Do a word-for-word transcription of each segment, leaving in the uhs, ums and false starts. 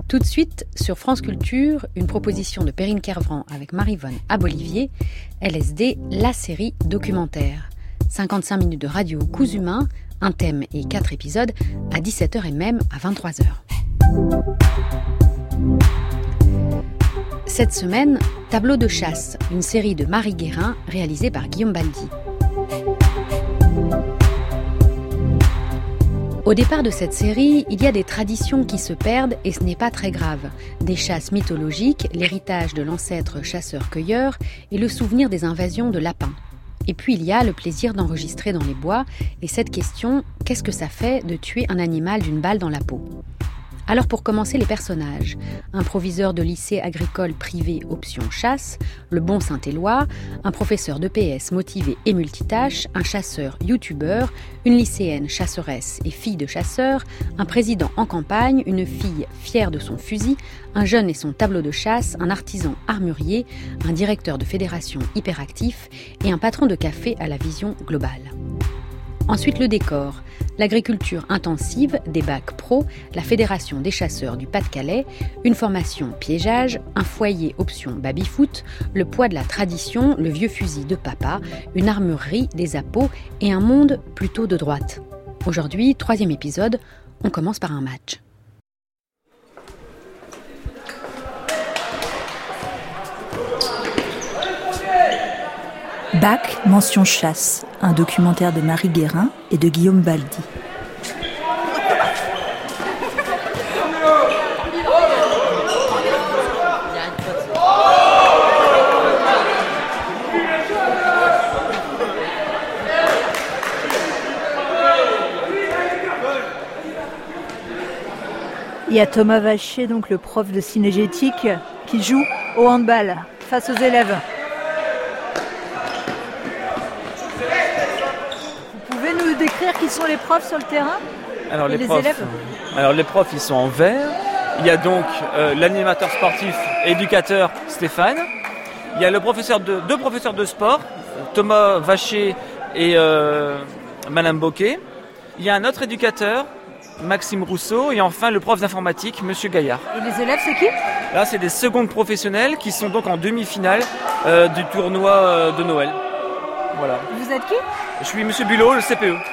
Tout de suite, sur France Culture, une proposition de Perrine Kervran avec Maryvonne Abolivier, L S D, la série documentaire. cinquante-cinq minutes de radio coups humains, un thème et quatre épisodes, à dix-sept heures et même à vingt-trois heures. Cette semaine, Tableau de chasse, une série de Marie Guérin réalisée par Guillaume Baldi. Au départ de cette série, il y a des traditions qui se perdent et ce n'est pas très grave. Des chasses mythologiques, l'héritage de l'ancêtre chasseur-cueilleur et le souvenir des invasions de lapins. Et puis il y a le plaisir d'enregistrer dans les bois et cette question, qu'est-ce que ça fait de tuer un animal d'une balle dans la peau ? Alors pour commencer, les personnages. Un proviseur de lycée agricole privé option chasse, le bon Saint-Éloi, un professeur de P S motivé et multitâche, un chasseur youtubeur, une lycéenne chasseresse et fille de chasseur, un président en campagne, une fille fière de son fusil, un jeune et son tableau de chasse, un artisan armurier, un directeur de fédération hyperactif et un patron de café à la vision globale. Ensuite le décor. L'agriculture intensive, des bacs pro, la Fédération des chasseurs du Pas-de-Calais, une formation piégeage, un foyer option baby-foot, le poids de la tradition, le vieux fusil de papa, une armurerie, des appos et un monde plutôt de droite. Aujourd'hui, troisième épisode, on commence par un match. Bac, mention chasse, un documentaire de Marie Guérin et de Guillaume Baldi. Il y a Thomas Vacher, donc le prof de cinégétique, qui joue au handball face aux élèves. Décrire qui sont les profs sur le terrain alors, et les, les profs, élèves. Alors les profs ils sont en vert. Il y a donc euh, l'animateur sportif et éducateur Stéphane. Il y a le professeur de, deux professeurs de sport, Thomas Vacher et euh, Madame Bocquet. Il y a un autre éducateur, Maxime Rousseau, et enfin le prof d'informatique, Monsieur Gaillard. Et les élèves c'est qui ? Là c'est des secondes professionnelles qui sont donc en demi-finale euh, du tournoi euh, de Noël. Voilà. Vous êtes qui ? Je suis Monsieur Bulot, le C P E.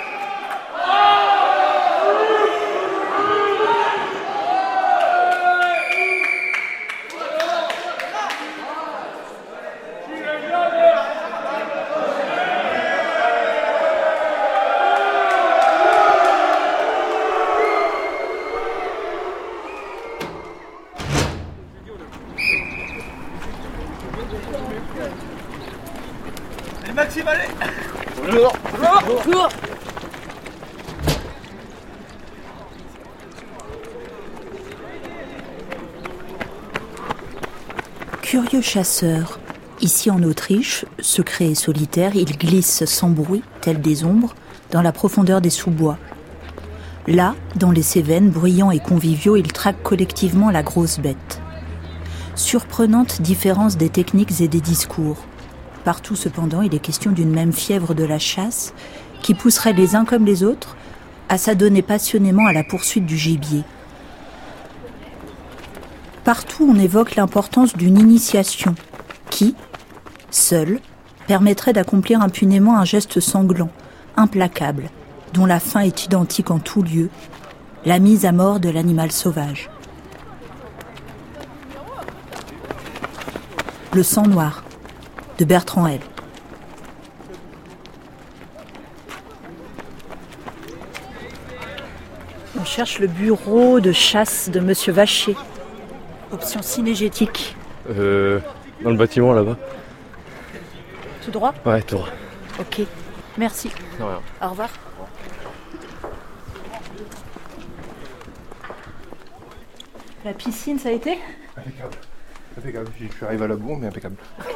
Allez Maxime, allez. Bonjour. Bonjour. Bonjour. Curieux chasseur. Ici en Autriche, secret et solitaire, il glisse sans bruit, tel des ombres, dans la profondeur des sous-bois. Là, dans les Cévennes, bruyants et conviviaux, ils traquent collectivement la grosse bête. Surprenante différence des techniques et des discours. Partout, cependant, il est question d'une même fièvre de la chasse qui pousserait les uns comme les autres à s'adonner passionnément à la poursuite du gibier. Partout, on évoque l'importance d'une initiation qui, seule, permettrait d'accomplir impunément un geste sanglant, implacable, dont la fin est identique en tout lieu, la mise à mort de l'animal sauvage. Le sang noir, de Bertrand L. On cherche le bureau de chasse de Monsieur Vacher. Option cinégétique. Euh, dans le bâtiment là-bas. Tout droit ? Ouais, tout droit. Ok, merci. Non, rien. Au revoir. La piscine, ça a été ? Impeccable. Impeccable. Je suis arrivé à la bourre, mais impeccable. Ok.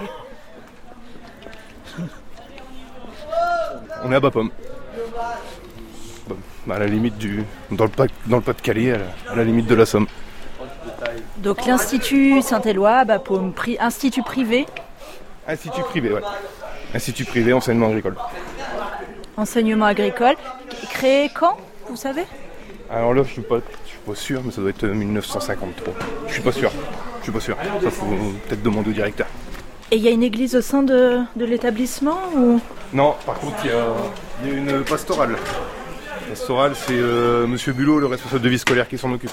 On est à Bapaume. Bon, à la limite du. Dans le, pas, dans le Pas-de-Calais, à la, à la limite de la Somme. Donc l'Institut Saint-Éloi, Bapaume, pri- institut privé. Institut privé, ouais. Institut privé, enseignement agricole. Enseignement agricole. Créé quand, vous savez ? Alors là, je suis pas, je suis pas sûr, mais ça doit être mille neuf cent cinquante-trois. Je suis pas sûr. Je suis pas sûr. Ça faut peut-être demander au directeur. Et il y a une église au sein de, de l'établissement ou... Non, par contre, il y a, il y a une pastorale. Pastorale, c'est euh, Monsieur Bulot, le responsable de vie scolaire, qui s'en occupe.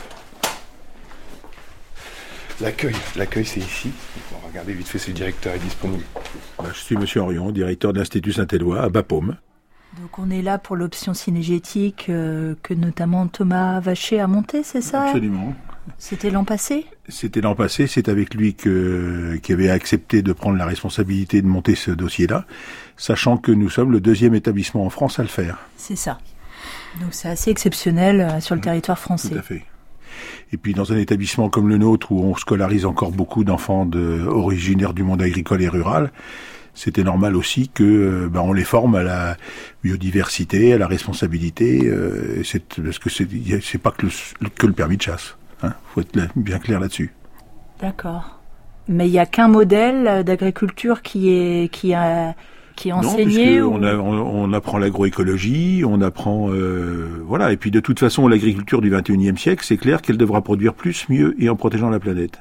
L'accueil, l'accueil c'est ici. Bon, regardez vite fait si le directeur est disponible. Bah, je suis Monsieur Henrion, directeur de l'Institut Saint-Éloi à Bapaume. Donc on est là pour l'option cinégétique euh, que notamment Thomas Vacher a montée, c'est ça ? Absolument. C'était l'an passé ? C'était l'an passé, c'est avec lui que, qui avait accepté de prendre la responsabilité de monter ce dossier-là, sachant que nous sommes le deuxième établissement en France à le faire. C'est ça. Donc c'est assez exceptionnel euh, sur le territoire français. Tout à fait. Et puis dans un établissement comme le nôtre, où on scolarise encore beaucoup d'enfants de, originaires du monde agricole et rural, c'était normal aussi que ben, on les forme à la biodiversité, à la responsabilité, euh, c'est, parce que c'est, c'est pas que le, que le permis de chasse. Il hein, faut être bien clair là-dessus. D'accord. Mais il n'y a qu'un modèle d'agriculture qui est, qui a, qui est enseigné non, ou... on, a, on, on apprend l'agroécologie, on apprend... Euh, voilà. Et puis de toute façon, l'agriculture du vingt et unième siècle, c'est clair qu'elle devra produire plus, mieux et en protégeant la planète.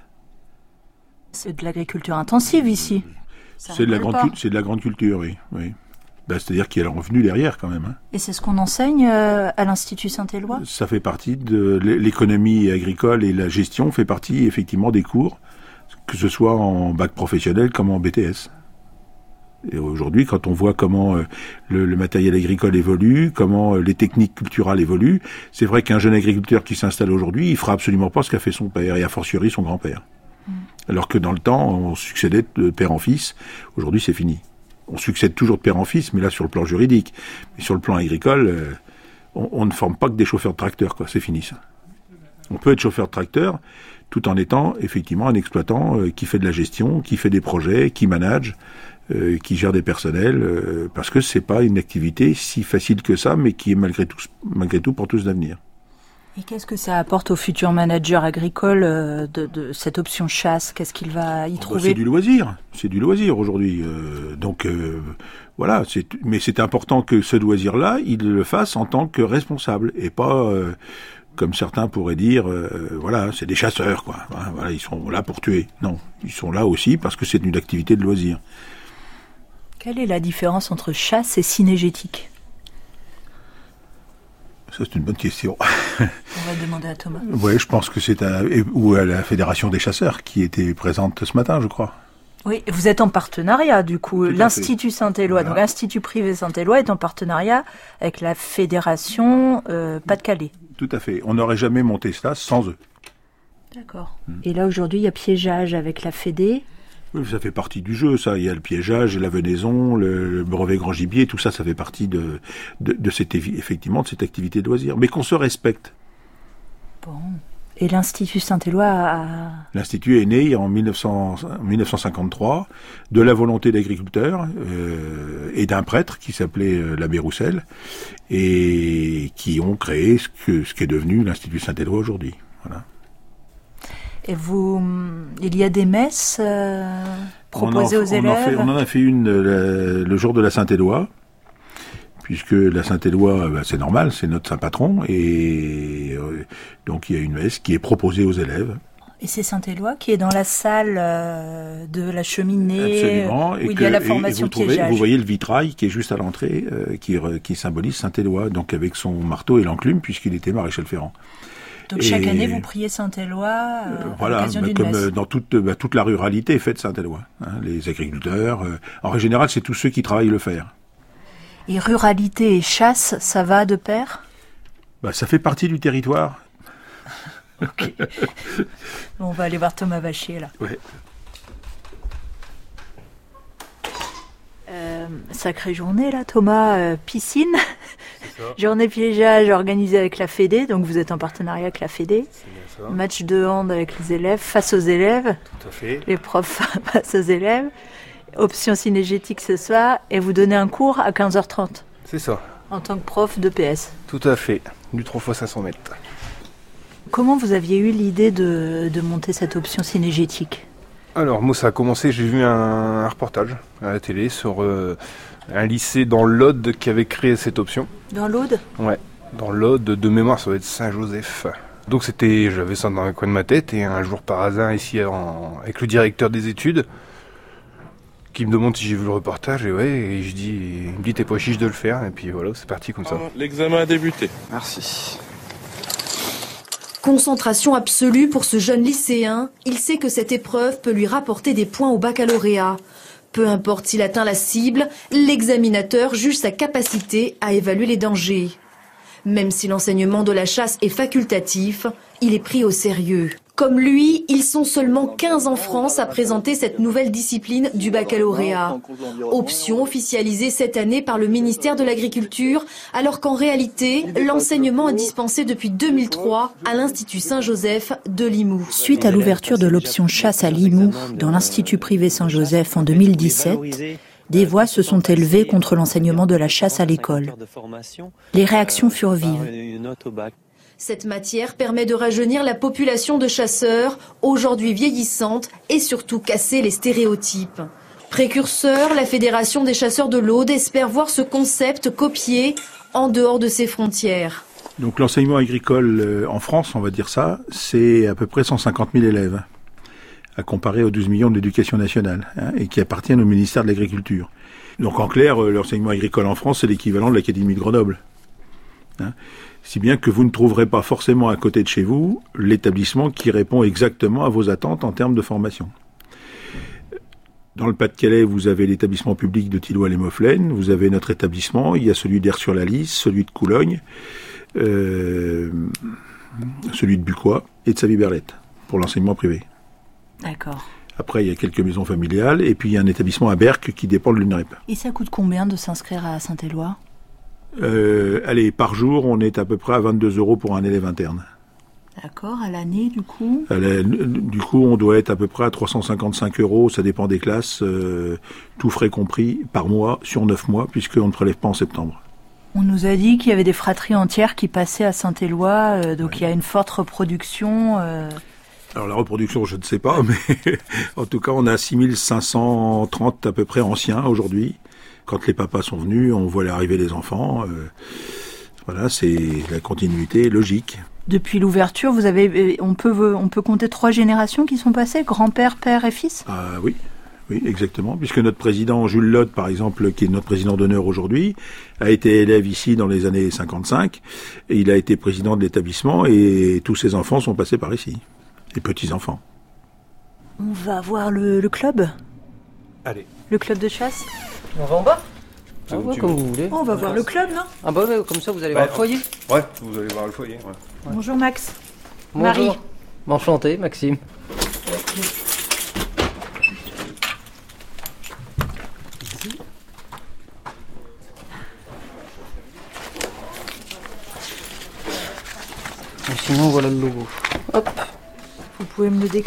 C'est de l'agriculture intensive ici. C'est de, la grande, c'est de la grande culture, oui. oui. Ben, c'est-à-dire qu'il y a le revenu derrière, quand même. Hein. Et c'est ce qu'on enseigne euh, à l'Institut Saint-Éloi ? Ça fait partie de l'économie agricole et la gestion fait partie, effectivement, des cours, que ce soit en bac professionnel comme en B T S. Et aujourd'hui, quand on voit comment euh, le, le matériel agricole évolue, comment euh, les techniques culturales évoluent, c'est vrai qu'un jeune agriculteur qui s'installe aujourd'hui, il fera absolument pas ce qu'a fait son père, et a fortiori son grand-père. Alors que dans le temps, on succédait de père en fils. Aujourd'hui, c'est fini. On succède toujours de père en fils, mais là, sur le plan juridique. Mais sur le plan agricole, euh, on, on ne forme pas que des chauffeurs de tracteur, quoi. C'est fini, ça. On peut être chauffeur de tracteur tout en étant, effectivement, un exploitant euh, qui fait de la gestion, qui fait des projets, qui manage, euh, qui gère des personnels, euh, parce que c'est pas une activité si facile que ça, mais qui est malgré tout, malgré tout porteuse d'avenir. Et qu'est-ce que ça apporte au futur manager agricole euh, de, de cette option chasse ? Qu'est-ce qu'il va y trouver ? C'est du loisir, c'est du loisir aujourd'hui. Euh, donc euh, voilà, c'est, mais c'est important que ce loisir-là, il le fasse en tant que responsable et pas euh, comme certains pourraient dire, euh, voilà, c'est des chasseurs, quoi. Hein, voilà, ils sont là pour tuer. Non, ils sont là aussi parce que c'est une activité de loisir. Quelle est la différence entre chasse et cinégétique ? Ça, c'est une bonne question. On va demander à Thomas. Oui, je pense que c'est à, ou à la Fédération des chasseurs qui était présente ce matin, je crois. Oui, vous êtes en partenariat, du coup. Tout L'Institut Saint-Éloi, voilà. Donc l'Institut privé Saint-Éloi est en partenariat avec la Fédération euh, Pas-de-Calais. Tout à fait. On n'aurait jamais monté cela sans eux. D'accord. Hum. Et là, aujourd'hui, il y a piégeage avec la Fédé. Oui, ça fait partie du jeu, ça. Il y a le piégeage, la venaison, le, le brevet grand gibier, tout ça, ça fait partie de, de, de cette, effectivement, de cette activité de loisir. Mais qu'on se respecte. Bon. Et l'Institut Saint-Éloi a... L'Institut est né en mille neuf cents, mille neuf cent cinquante-trois de la volonté d'agriculteurs euh, et d'un prêtre qui s'appelait euh, l'abbé Roussel et qui ont créé ce, que, ce qui est devenu l'Institut Saint-Éloi aujourd'hui. Voilà. Et vous, il y a des messes euh, proposées on en, aux élèves on en, fait, on en a fait une le, le jour de la Saint-Éloi, puisque la Saint-Éloi, bah, c'est normal, c'est notre saint patron, et euh, donc il y a une messe qui est proposée aux élèves. Et c'est Saint-Éloi qui est dans la salle euh, de la cheminée, absolument, et où il que, y a la formation et vous trouvez, piégeage. Vous voyez le vitrail qui est juste à l'entrée, euh, qui, qui symbolise Saint-Éloi, donc avec son marteau et l'enclume, puisqu'il était maréchal ferrant. Donc et chaque année, vous priez Saint-Éloi euh, voilà, à l'occasion bah, d'une comme messe. dans toute, bah, toute la ruralité est faite Saint-Éloi. Hein, les agriculteurs, euh, en général, c'est tous ceux qui travaillent le fer. Et ruralité et chasse, ça va de pair ? Bah, ça fait partie du territoire. Ok. Bon, on va aller voir Thomas Vacher, là. Ouais. Euh, sacrée journée, là, Thomas. Euh, piscine. Journée piégeage organisée avec la Fédé, donc vous êtes en partenariat avec la Fédé. C'est bien ça. Match de hand avec les élèves, face aux élèves. Tout à fait. Les profs face aux élèves. Option cinégétique ce soir, et vous donnez un cours à quinze heures trente. C'est ça. En tant que prof de P S. Tout à fait. Du trois fois cinq cents mètres. Comment vous aviez eu l'idée de, de monter cette option cinégétique ? Alors, moi, ça a commencé, j'ai vu un, un reportage à la télé sur euh, un lycée dans l'Aude qui avait créé cette option. Dans l'Aude ? Ouais. Dans l'Aude, de mémoire, ça va être Saint-Joseph. Donc c'était, j'avais ça dans le coin de ma tête, et un jour par hasard, ici, en, avec le directeur des études, qui me demande si j'ai vu le reportage, et ouais, et je dis, il me dit t'es pas chiche de le faire, et puis voilà, c'est parti comme ça. L'examen a débuté. Merci. Concentration absolue pour ce jeune lycéen, il sait que cette épreuve peut lui rapporter des points au baccalauréat. Peu importe s'il atteint la cible, l'examinateur juge sa capacité à évaluer les dangers. Même si l'enseignement de la chasse est facultatif, il est pris au sérieux. Comme lui, ils sont seulement quinze en France à présenter cette nouvelle discipline du baccalauréat. Option officialisée cette année par le ministère de l'Agriculture, alors qu'en réalité, l'enseignement est dispensé depuis deux mille trois à l'Institut Saint-Joseph de Limoux. Suite à l'ouverture de l'option chasse à Limoux dans l'Institut privé Saint-Joseph en deux mille dix-sept, des voix se sont élevées contre l'enseignement de la chasse à l'école. Les réactions furent vives. Cette matière permet de rajeunir la population de chasseurs, aujourd'hui vieillissante, et surtout casser les stéréotypes. Précurseur, la Fédération des chasseurs de l'Aude espère voir ce concept copié en dehors de ses frontières. Donc l'enseignement agricole en France, on va dire ça, c'est à peu près cent cinquante mille élèves, à comparer aux douze millions de l'éducation nationale, hein, et qui appartiennent au ministère de l'Agriculture. Donc en clair, l'enseignement agricole en France, c'est l'équivalent de l'Académie de Grenoble. Hein. Si bien que vous ne trouverez pas forcément à côté de chez vous l'établissement qui répond exactement à vos attentes en termes de formation. Dans le Pas-de-Calais, vous avez l'établissement public de Thilloy-les-Mauffelaines, vous avez notre établissement, il y a celui d'Aire-sur-la-Lys, celui de Coulogne, euh, celui de Bucois et de Savy-Berlette, pour l'enseignement privé. D'accord. Après, il y a quelques maisons familiales, et puis il y a un établissement à Berck qui dépend de l'U N R E P. Et ça coûte combien de s'inscrire à Saint-Éloi ? Euh, allez, par jour, on est à peu près à vingt-deux euros pour un élève interne. D'accord, à l'année, du coup à la, Du coup, on doit être à peu près à trois cent cinquante-cinq euros, ça dépend des classes, euh, tout frais compris, par mois, sur neuf mois, puisqu'on ne prélève pas en septembre. On nous a dit qu'il y avait des fratries entières qui passaient à Saint-Éloi, euh, donc ouais. Il y a une forte reproduction. Euh... Alors la reproduction, je ne sais pas, mais en tout cas, on a six mille cinq cent trente à peu près anciens aujourd'hui. Quand les papas sont venus, on voit l'arrivée des enfants. Euh, voilà, c'est la continuité logique. Depuis l'ouverture, vous avez, on peut, on peut compter trois générations qui sont passées, grand-père, père et fils ? Ah oui, oui, exactement. Puisque notre président Jules Lotte, par exemple, qui est notre président d'honneur aujourd'hui, a été élève ici dans les années cinquante-cinq, et il a été président de l'établissement, et tous ses enfants sont passés par ici, les petits-enfants. On va voir le, le club ? Allez. Le club de chasse ? On va en bas ? Ah ouais, comme vous voulez. Oh, on va voir le club, non ? Ah bah ouais, comme ça vous allez bah, voir le foyer. Ouais, vous allez voir le foyer. Ouais. Ouais. Bonjour Max. Bonjour. Marie. Enchanté, Maxime. Et sinon voilà le logo. Hop. Vous pouvez me le décrire ?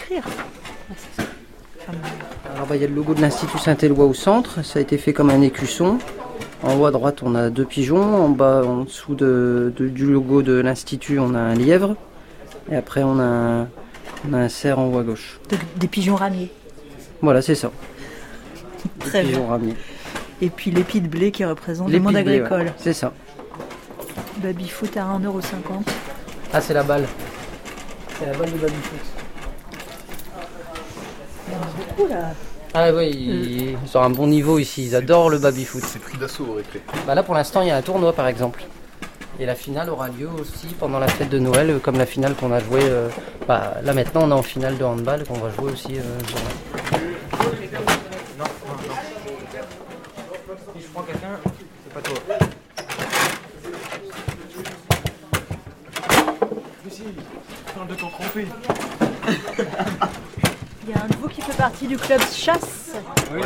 Alors bah, il y a le logo de l'Institut Saint-Éloi au centre, ça a été fait comme un écusson. En haut à droite on a deux pigeons, en bas en dessous de, de, du logo de l'Institut on a un lièvre. Et après on a un, on a un cerf en haut à gauche. De, des pigeons ramiers. Voilà, c'est ça. Très des bien. pigeons ramiers. Et puis l'épi de blé qui représente l'épi le monde de blé, agricole. Ouais. C'est ça. Baby-foot à un euro cinquante. Ah c'est la balle. C'est la balle de baby-foot. Il y en a beaucoup là. Ah oui, ils, ils ont un bon niveau ici, ils adorent le baby-foot. C'est pris d'assaut au récré. Bah là pour l'instant il y a un tournoi par exemple. Et la finale aura lieu aussi pendant la fête de Noël, comme la finale qu'on a jouée. Euh, bah, là maintenant on est en finale de handball qu'on va jouer aussi. Euh, non, non, non. Si je prends quelqu'un, c'est pas toi. Mais si, fin de temps trompé. Il y a un nouveau qui fait partie du club chasse. Oui.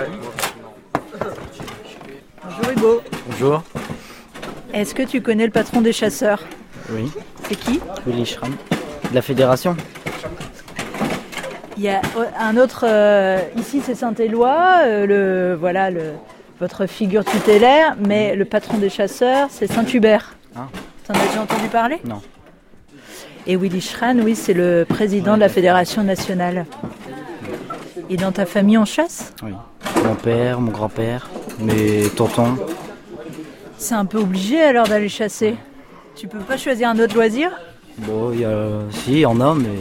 Bonjour Hugo. Bonjour. Est-ce que tu connais le patron des chasseurs ? Oui. C'est qui ? Willy Schramm. De la fédération. Il y a un autre, euh, ici c'est Saint-Éloi, euh, le, voilà, le, votre figure tutélaire, mais le patron des chasseurs c'est Saint-Hubert. Ah. T'en as déjà entendu parler ? Non. Et Willy Schramm, oui, c'est le président de la fédération nationale. Et dans ta famille on chasse ? Oui. Mon père, mon grand-père, mes tontons. C'est un peu obligé alors d'aller chasser ? Tu peux pas choisir un autre loisir ? Bon, il y a... si, il y en a, mais...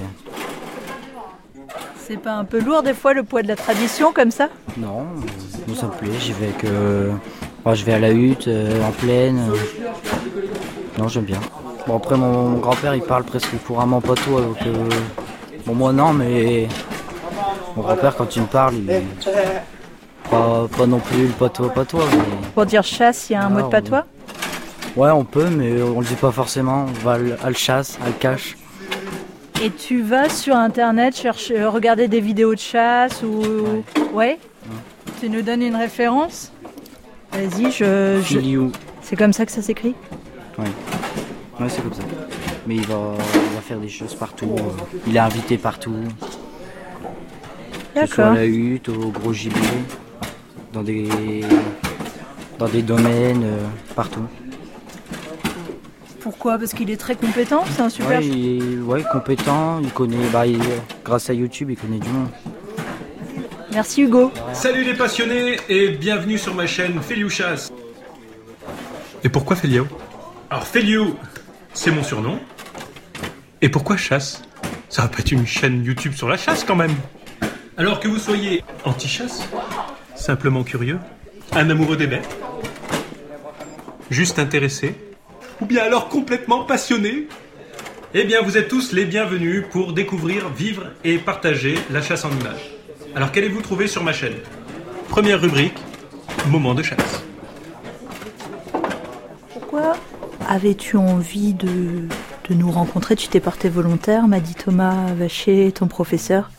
C'est pas un peu lourd des fois le poids de la tradition comme ça ? Non, moi ça me plaît, j'y vais avec... Euh... Enfin, je vais à la hutte, euh, en plaine. Euh... Non, j'aime bien. Bon, après, mon, mon grand-père, il parle presque couramment patois, donc... Euh... Bon, moi non, mais... Mon grand-père, quand il me parle, il... Pas, pas non plus le patois patois, mais... Pour dire chasse, il y a un ah, mot de patois ? on... Ouais, on peut, mais on le dit pas forcément. On va à le chasse, à le cache. Et tu vas sur internet chercher, regarder des vidéos de chasse ou... Ouais, ouais. ouais. Tu nous donnes une référence ? Vas-y, je... je... Filiou. C'est comme ça que ça s'écrit ? Ouais. Ouais, c'est comme ça. Mais il va, il va faire des choses partout. Il est invité partout. D'accord. Que ce soit à la hutte, au gros gibier, dans des, dans des domaines, euh, partout. Pourquoi ? Parce qu'il est très compétent, c'est un super... Ouais, il est ouais, compétent, il connaît, bah, il, grâce à YouTube, il connaît du monde. Merci Hugo. Salut les passionnés et bienvenue sur ma chaîne Feliu Chasse. Et pourquoi Feliu ? Alors Feliu, c'est mon surnom. Et pourquoi chasse ? Ça va pas être une chaîne YouTube sur la chasse quand même. Alors que vous soyez anti-chasse, simplement curieux, un amoureux des bêtes, juste intéressé, ou bien alors complètement passionné, eh bien vous êtes tous les bienvenus pour découvrir, vivre et partager la chasse en images. Alors qu'allez-vous trouver sur ma chaîne ? Première rubrique, moment de chasse. Pourquoi avais-tu envie de, de nous rencontrer ? Tu t'es porté volontaire, m'a dit Thomas Vacher, ton professeur.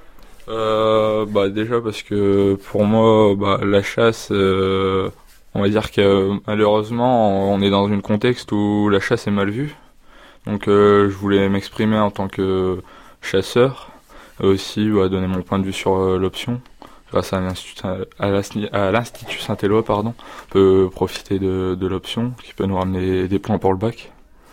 Euh, bah déjà parce que pour moi, bah, la chasse, euh, on va dire que malheureusement, on est dans un contexte où la chasse est mal vue. Donc euh, je voulais m'exprimer en tant que chasseur, et aussi bah, donner mon point de vue sur euh, l'option. Grâce à l'Institut, à l'Institut Saint-Éloi, pardon, on peut profiter de, de l'option qui peut nous ramener des points pour le bac.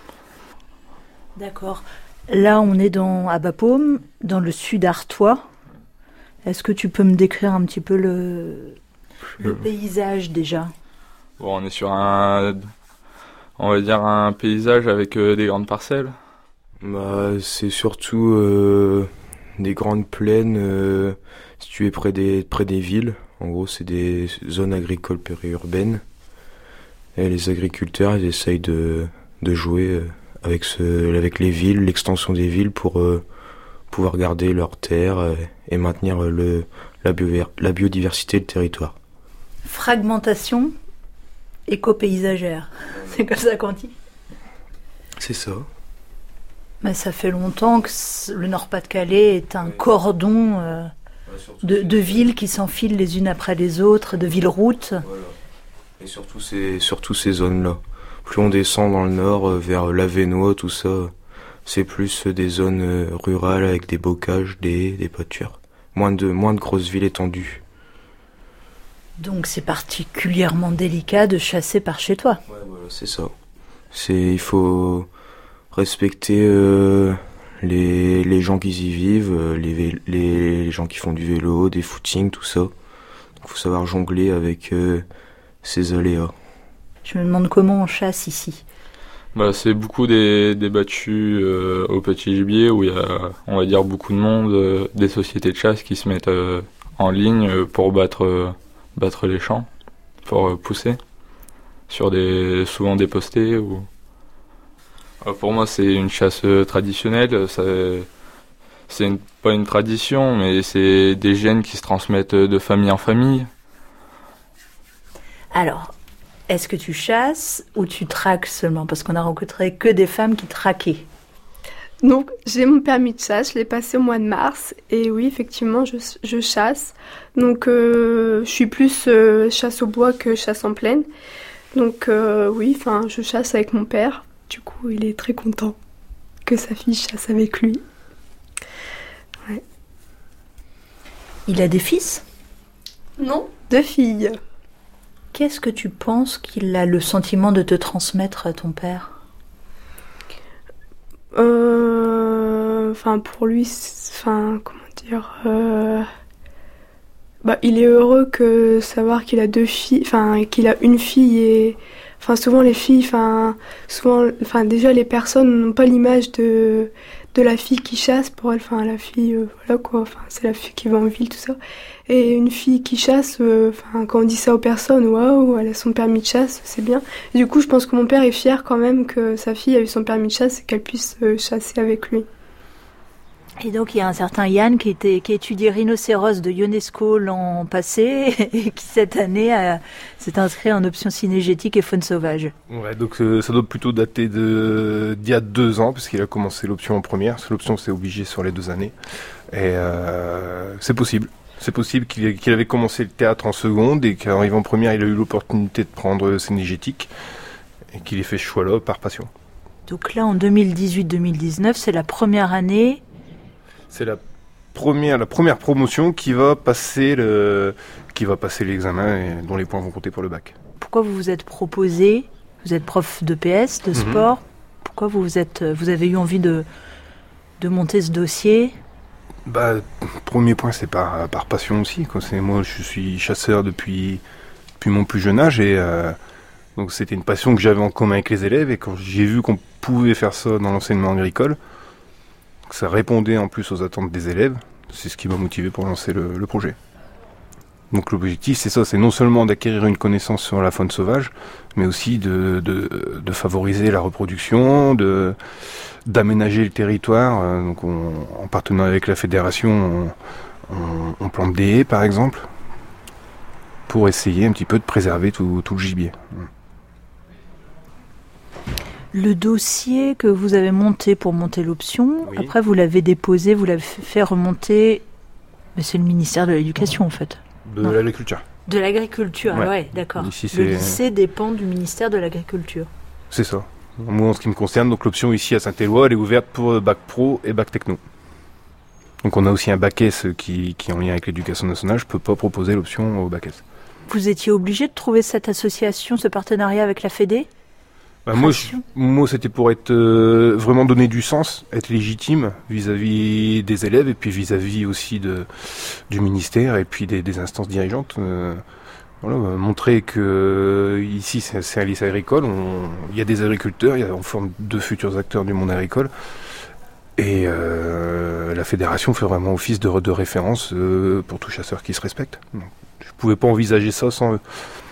D'accord. Là, on est dans, à Bapaume, dans le sud artois. Est-ce que tu peux me décrire un petit peu le, le euh. paysage déjà ? Bon, on est sur un, on va dire un paysage avec euh, des grandes parcelles. Bah, c'est surtout euh, des grandes plaines euh, situées près des, près des villes. En gros, c'est des zones agricoles périurbaines. Et les agriculteurs, ils essayent de, de jouer avec, ce, avec les villes, l'extension des villes pour euh, pouvoir garder leurs terres euh, et maintenir le, la, bio, la biodiversité du territoire. Fragmentation éco-paysagère, c'est comme ça qu'on dit ? C'est ça. Mais ça fait longtemps que le Nord-Pas-de-Calais est un cordon euh, de, de villes qui s'enfilent les unes après les autres, de villes-routes. Voilà. Et surtout ces, surtout ces zones-là. Plus on descend dans le nord, euh, vers l'Avesnois, tout ça, c'est plus des zones euh, rurales avec des bocages, des, des pâtures. Moins de, moins de grosses villes étendues. Donc c'est particulièrement délicat de chasser par chez toi. Ouais, voilà, c'est ça. C'est, il faut respecter euh, les, les gens qui y vivent, les, les gens qui font du vélo, des footings, tout ça. Il faut savoir jongler avec euh, ces aléas. Je me demande comment on chasse ici. Bah, c'est beaucoup des, des battus euh, au petit gibier où il y a, on va dire, beaucoup de monde, euh, des sociétés de chasse qui se mettent euh, en ligne pour battre, euh, battre les champs, pour euh, pousser, sur des, souvent des postés. Ou... Euh, pour moi, c'est une chasse traditionnelle. Ça, c'est une, pas une tradition, mais c'est des gènes qui se transmettent de famille en famille. Alors, est-ce que tu chasses ou tu traques seulement ? Parce qu'on a rencontré que des femmes qui traquaient. Donc, j'ai mon permis de chasse, je l'ai passé au mois de mars. Et oui, effectivement, je, je chasse. Donc, euh, je suis plus euh, chasse au bois que chasse en plaine. Donc, euh, oui, enfin, je chasse avec mon père. Du coup, il est très content que sa fille chasse avec lui. Ouais. Il a des fils ? Non, deux filles. Qu'est-ce que tu penses qu'il a le sentiment de te transmettre à ton père ? Euh, enfin, pour lui, enfin, comment dire, euh, bah, il est heureux que savoir qu'il a deux filles, enfin, qu'il a une fille et, Enfin, souvent les filles, enfin, souvent, enfin, déjà les personnes n'ont pas l'image de, de la fille qui chasse. Pour elles, enfin, la fille, euh, voilà quoi, enfin, c'est la fille qui va en ville, tout ça. Et une fille qui chasse, euh, enfin, quand on dit ça aux personnes, waouh, elle a son permis de chasse, c'est bien. Et du coup, je pense que mon père est fier quand même que sa fille a eu son permis de chasse et qu'elle puisse euh, chasser avec lui. Et donc il y a un certain Yann qui, était, qui a étudié rhinocéros de UNESCO l'an passé et qui cette année a, s'est inscrit en option cinégétique et faune sauvage. Ouais, donc euh, ça doit plutôt dater de, d'il y a deux ans, puisqu'il a commencé l'option en première. C'est l'option c'est obligé sur les deux années. Et euh, c'est possible. C'est possible qu'il, qu'il avait commencé le théâtre en seconde et qu'arrivant en première, il a eu l'opportunité de prendre cinégétique et qu'il ait fait ce choix-là par passion. Donc là, en deux mille dix-huit deux mille dix-neuf, c'est la première année... C'est la première, la première promotion qui va passer le, qui va passer l'examen et dont les points vont compter pour le bac. Pourquoi vous vous êtes proposé, vous êtes prof de P S, de sport, mm-hmm. Pourquoi vous vous êtes, vous avez eu envie de, de monter ce dossier ? Bah, premier point, c'est par, par passion aussi. Quoi. C'est, moi, je suis chasseur depuis, depuis mon plus jeune âge et euh, donc c'était une passion que j'avais en commun avec les élèves et quand j'ai vu qu'on pouvait faire ça dans l'enseignement agricole, ça répondait en plus aux attentes des élèves. C'est ce qui m'a motivé pour lancer le, le projet. Donc l'objectif, c'est ça, c'est non seulement d'acquérir une connaissance sur la faune sauvage, mais aussi de, de, de favoriser la reproduction, de, d'aménager le territoire. Donc on, en partenariat avec la fédération, on, on, on plante des haies, par exemple, pour essayer un petit peu de préserver tout, tout le gibier. Le dossier que vous avez monté pour monter l'option, oui. Après vous l'avez déposé, vous l'avez fait remonter, mais c'est le ministère de l'Éducation en fait. De non. l'Agriculture. De l'Agriculture, ouais, ouais d'accord. Ici, le lycée dépend du ministère de l'Agriculture. C'est ça. Moi, en ce qui me concerne, donc l'option ici à Saint-Éloi, elle est ouverte pour bac pro et bac techno. Donc on a aussi un bac S qui, qui est en lien avec l'éducation nationale, je ne peux pas proposer l'option au bac S. Vous étiez obligé de trouver cette association, ce partenariat avec la Fédé ? Bah moi, je, moi, c'était pour être euh, vraiment donner du sens, être légitime vis-à-vis des élèves et puis vis-à-vis aussi de, du ministère et puis des, des instances dirigeantes. Euh, voilà, euh, montrer que euh, ici, c'est, c'est un lycée agricole, il y a des agriculteurs, y a, on forme de futurs acteurs du monde agricole. Et euh, la fédération fait vraiment office de, de référence euh, pour tout chasseur qui se respecte. Donc, je ne pouvais pas envisager ça sans eux.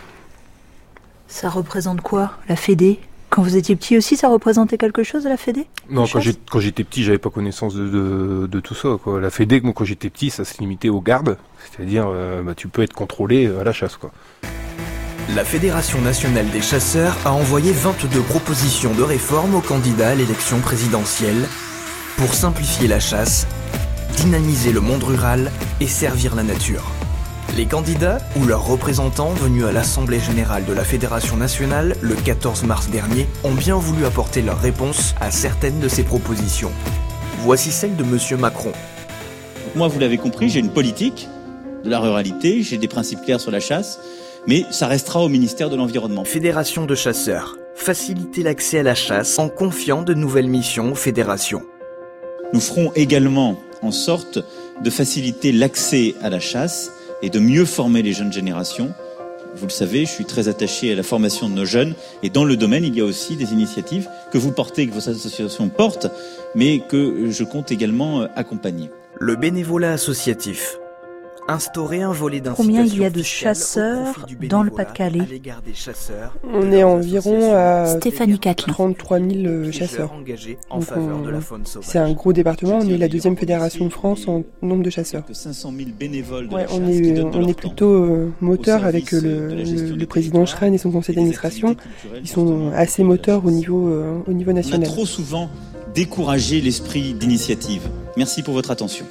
Ça représente quoi, la Fédé ? Quand vous étiez petit aussi, ça représentait quelque chose, la Fédé ? Non, quand, j'ai, quand j'étais petit, j'avais pas connaissance de, de, de tout ça. Quoi. La Fédé, moi, quand j'étais petit, ça se limitait aux gardes. C'est-à-dire, euh, bah, tu peux être contrôlé à la chasse. Quoi. La Fédération nationale des chasseurs a envoyé vingt-deux propositions de réforme aux candidats à l'élection présidentielle pour simplifier la chasse, dynamiser le monde rural et servir la nature. Les candidats ou leurs représentants venus à l'Assemblée générale de la Fédération nationale le quatorze mars dernier ont bien voulu apporter leur réponse à certaines de ces propositions. Voici celle de Monsieur Macron. Moi, vous l'avez compris, j'ai une politique de la ruralité, j'ai des principes clairs sur la chasse, mais ça restera au ministère de l'Environnement. Fédération de chasseurs. Faciliter l'accès à la chasse en confiant de nouvelles missions aux fédérations. Nous ferons également en sorte de faciliter l'accès à la chasse et de mieux former les jeunes générations. Vous le savez, je suis très attaché à la formation de nos jeunes et dans le domaine, il y a aussi des initiatives que vous portez, que vos associations portent, mais que je compte également accompagner. Le bénévolat associatif. Instaurer un volet d'incitation. Combien il y a de chasseurs dans le Pas-de-Calais ? On est environ à Stéphanie Catlin. trente-trois mille chasseurs. Donc on... C'est un gros département, on est la deuxième fédération de France en nombre de chasseurs. Ouais, on, est, on est plutôt euh, moteur avec le, le, le président Schren et son conseil d'administration. Ils sont assez moteurs au niveau, euh, au niveau national. On a trop souvent découragé l'esprit d'initiative. Merci pour votre attention.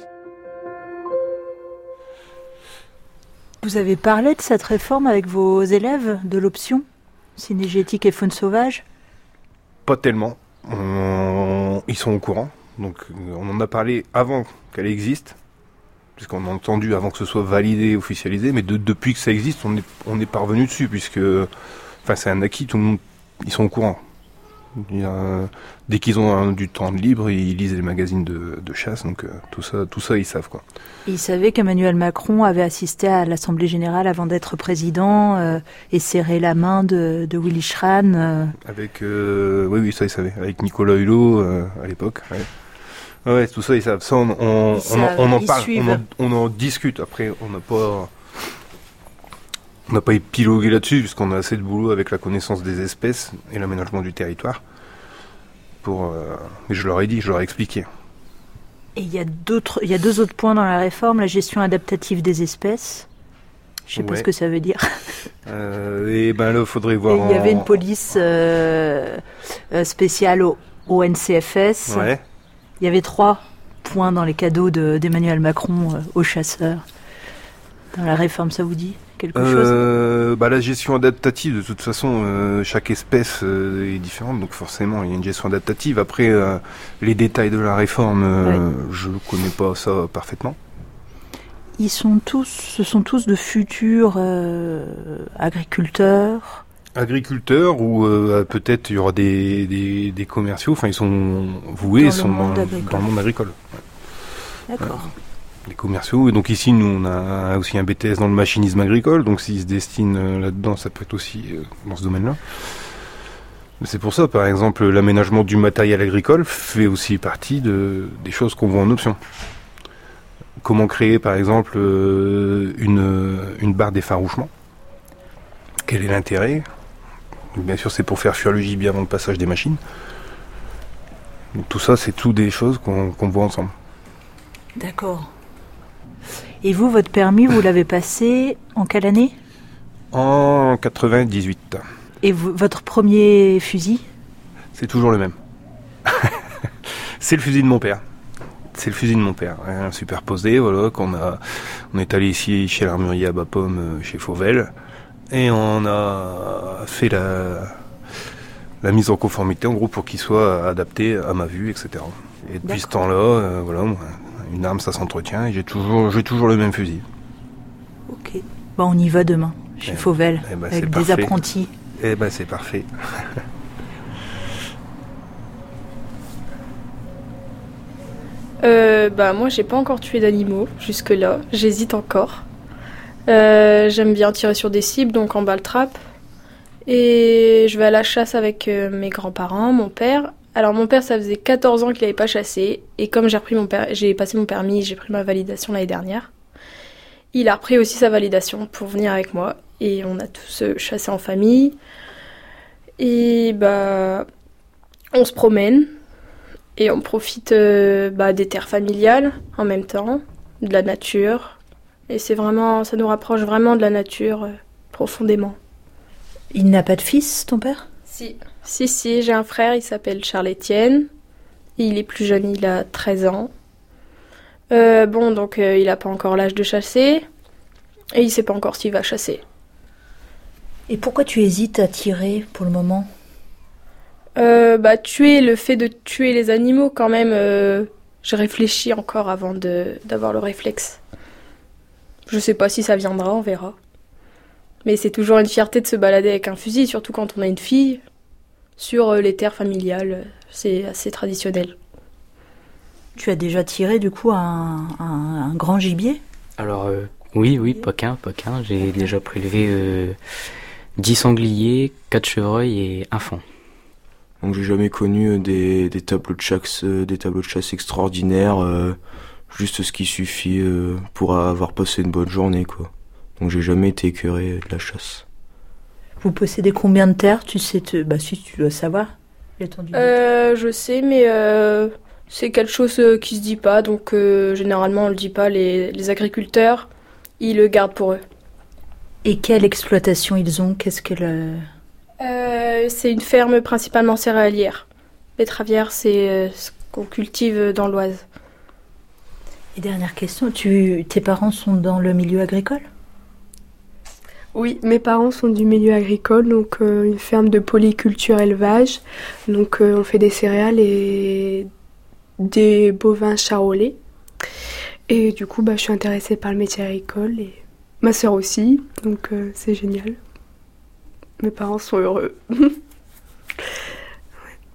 Vous avez parlé de cette réforme avec vos élèves de l'option cinégétique et faune sauvage ? Pas tellement. On... Ils sont au courant. Donc on en a parlé avant qu'elle existe, puisqu'on a entendu avant que ce soit validé, officialisé, mais de, depuis que ça existe, on est, on est parvenu dessus, puisque enfin, c'est un acquis, tout le monde, ils sont au courant. Il y a, dès qu'ils ont un, du temps de libre, ils lisent les magazines de, de chasse, donc euh, tout ça, tout ça, ils savent quoi. Et ils savaient qu'Emmanuel Macron avait assisté à l'Assemblée générale avant d'être président euh, et serré la main de, de Willy Schran. Euh... Avec, euh, oui, oui, ça ils savaient. Avec Nicolas Hulot euh, à l'époque. Ouais. ouais, tout ça ils savent. Ça, on, on, ils on, savent, on en ils parle, suivent. on en, on en discute. Après, on n'a pas. On n'a pas épilogué là-dessus, puisqu'on a assez de boulot avec la connaissance des espèces et l'aménagement du territoire. Pour, euh... Mais je leur ai dit, je leur ai expliqué. Et il y a d'autres, il y a deux autres points dans la réforme, la gestion adaptative des espèces. Je sais ouais. pas ce que ça veut dire. Euh, et ben là, il faudrait voir. Il y en... avait une police euh, euh, spéciale au, au N C F S. Ouais. Il y avait trois points dans les cadeaux de, d'Emmanuel Macron euh, aux chasseurs. Dans la réforme, ça vous dit quelque euh, chose? bah, la gestion adaptative, de toute façon, euh, chaque espèce euh, est différente, donc forcément, il y a une gestion adaptative. Après, euh, les détails de la réforme, euh, ouais. je ne connais pas ça parfaitement. Ils sont tous, ce sont tous de futurs euh, agriculteurs. Agriculteurs ou euh, peut-être il y aura des, des, des commerciaux. Enfin, ils sont voués, ils sont dans, dans le monde agricole. Ouais. D'accord. Ouais. Les commerciaux. Et donc ici, nous, on a aussi un B T S dans le machinisme agricole. Donc s'ils se destinent euh, là-dedans, ça peut être aussi euh, dans ce domaine-là. Mais c'est pour ça, par exemple, l'aménagement du matériel agricole fait aussi partie de, des choses qu'on voit en option. Comment créer, par exemple, euh, une, une barre d'effarouchement? Quel est l'intérêt? Bien sûr, c'est pour faire fuir le gibier avant le passage des machines. Donc, tout ça, c'est tout des choses qu'on, qu'on voit ensemble. D'accord. Et vous, votre permis, vous l'avez passé en quelle année? En quatre-vingt-dix-huit. Et vous, votre premier fusil? C'est toujours le même. C'est le fusil de mon père. C'est le fusil de mon père, un superposé, voilà, qu'on a, on est allé ici chez l'armurier à Bas-Pomme, chez Fauvel, et on a fait la, la mise en conformité, en gros, pour qu'il soit adapté à ma vue, et cetera. Et depuis D'accord. ce temps-là, euh, voilà, une arme, ça s'entretient, et j'ai toujours, j'ai toujours le même fusil. Ok. Bon, on y va demain, chez eh, Fauvel, eh ben, avec des parfait. apprentis. Eh ben, c'est parfait. Euh, bah moi j'ai pas encore tué d'animaux jusque là, j'hésite encore. Euh, j'aime bien tirer sur des cibles, donc en balle trappe. Et je vais à la chasse avec euh, mes grands-parents, mon père. Alors mon père ça faisait quatorze ans qu'il avait pas chassé, et comme j'ai repris mon per- j'ai passé mon permis, j'ai pris ma validation l'année dernière. Il a repris aussi sa validation pour venir avec moi, et on a tous euh, chassé en famille. Et bah on se promène. Et on profite euh, bah, des terres familiales en même temps, de la nature. Et c'est vraiment, ça nous rapproche vraiment de la nature euh, profondément. Il n'a pas de fils, ton père? Si, si, si, j'ai un frère, il s'appelle Charles-Étienne. Il est plus jeune, il a treize ans. Euh, bon, donc euh, il n'a pas encore l'âge de chasser. Et il ne sait pas encore s'il va chasser. Et pourquoi tu hésites à tirer pour le moment? Euh, bah tuer, le fait de tuer les animaux quand même, euh, je réfléchis encore avant de, d'avoir le réflexe. Je sais pas si ça viendra, on verra. Mais c'est toujours une fierté de se balader avec un fusil, surtout quand on a une fille. Sur euh, les terres familiales, c'est assez traditionnel. Tu as déjà tiré du coup un, un, un grand gibier? Alors euh, oui, oui, pas qu'un, pas qu'un. J'ai déjà prélevé euh, dix sangliers, quatre chevreuils et un faon. Donc j'ai jamais connu des, des tableaux de chasse, des tableaux de chasse extraordinaires, euh, juste ce qui suffit euh, pour avoir passé une bonne journée, quoi. Donc j'ai jamais été écœuré de la chasse. Vous possédez combien de terres? Tu sais, te... bah si tu dois savoir l'étendue. Euh, je sais, mais euh, c'est quelque chose qui se dit pas, donc euh, généralement on le dit pas. Les, les agriculteurs, ils le gardent pour eux. Et quelle exploitation ils ont? Qu'est-ce que le... Euh, c'est une ferme principalement céréalière. Betteravière, c'est euh, ce qu'on cultive dans l'Oise. Et dernière question, tu, tes parents sont dans le milieu agricole? Oui, mes parents sont du milieu agricole, donc euh, une ferme de polyculture élevage. Donc euh, on fait des céréales et des bovins charolais. Et du coup, bah, je suis intéressée par le métier agricole et ma sœur aussi, donc euh, c'est génial. Mes parents sont heureux. Ouais.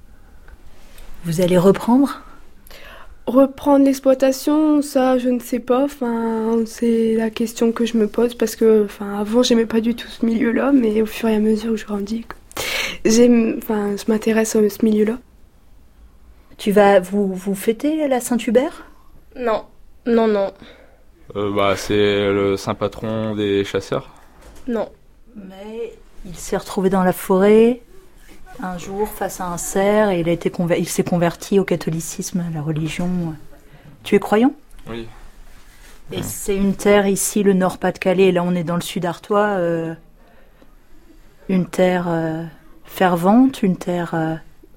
Vous allez reprendre ? Reprendre l'exploitation, ça je ne sais pas, enfin, c'est la question que je me pose parce que enfin, avant j'aimais pas du tout ce milieu-là, mais au fur et à mesure que je grandis, j'aime, enfin, je m'intéresse à ce milieu-là. Tu vas, vous, vous fêtez la Saint-Hubert ? Non, non, non. Euh, bah, c'est le saint patron des chasseurs. Non. Mais il s'est retrouvé dans la forêt un jour face à un cerf et il, a été conver- il s'est converti au catholicisme, à la religion. Tu es croyant ? Oui. Et c'est une terre ici, le Nord-Pas-de-Calais, là on est dans le sud artois, euh, une terre euh, fervente, une terre... Euh...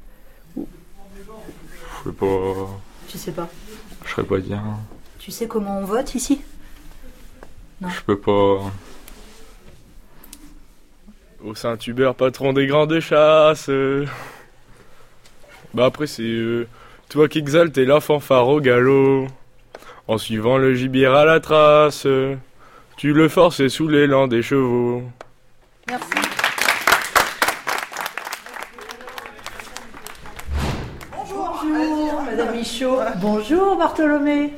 Je sais pas... Tu sais pas ? Je saurais pas dire. Tu sais comment on vote ici ? Non. Je peux pas... Au Saint-Hubert, patron des grandes chasses. Bah après c'est euh, toi qui exalte et la fanfare au galop. En suivant le gibier à la trace, tu le forces sous l'élan des chevaux. Merci. Bonjour, Bonjour Madame Michaud. Bonjour Bartholomé.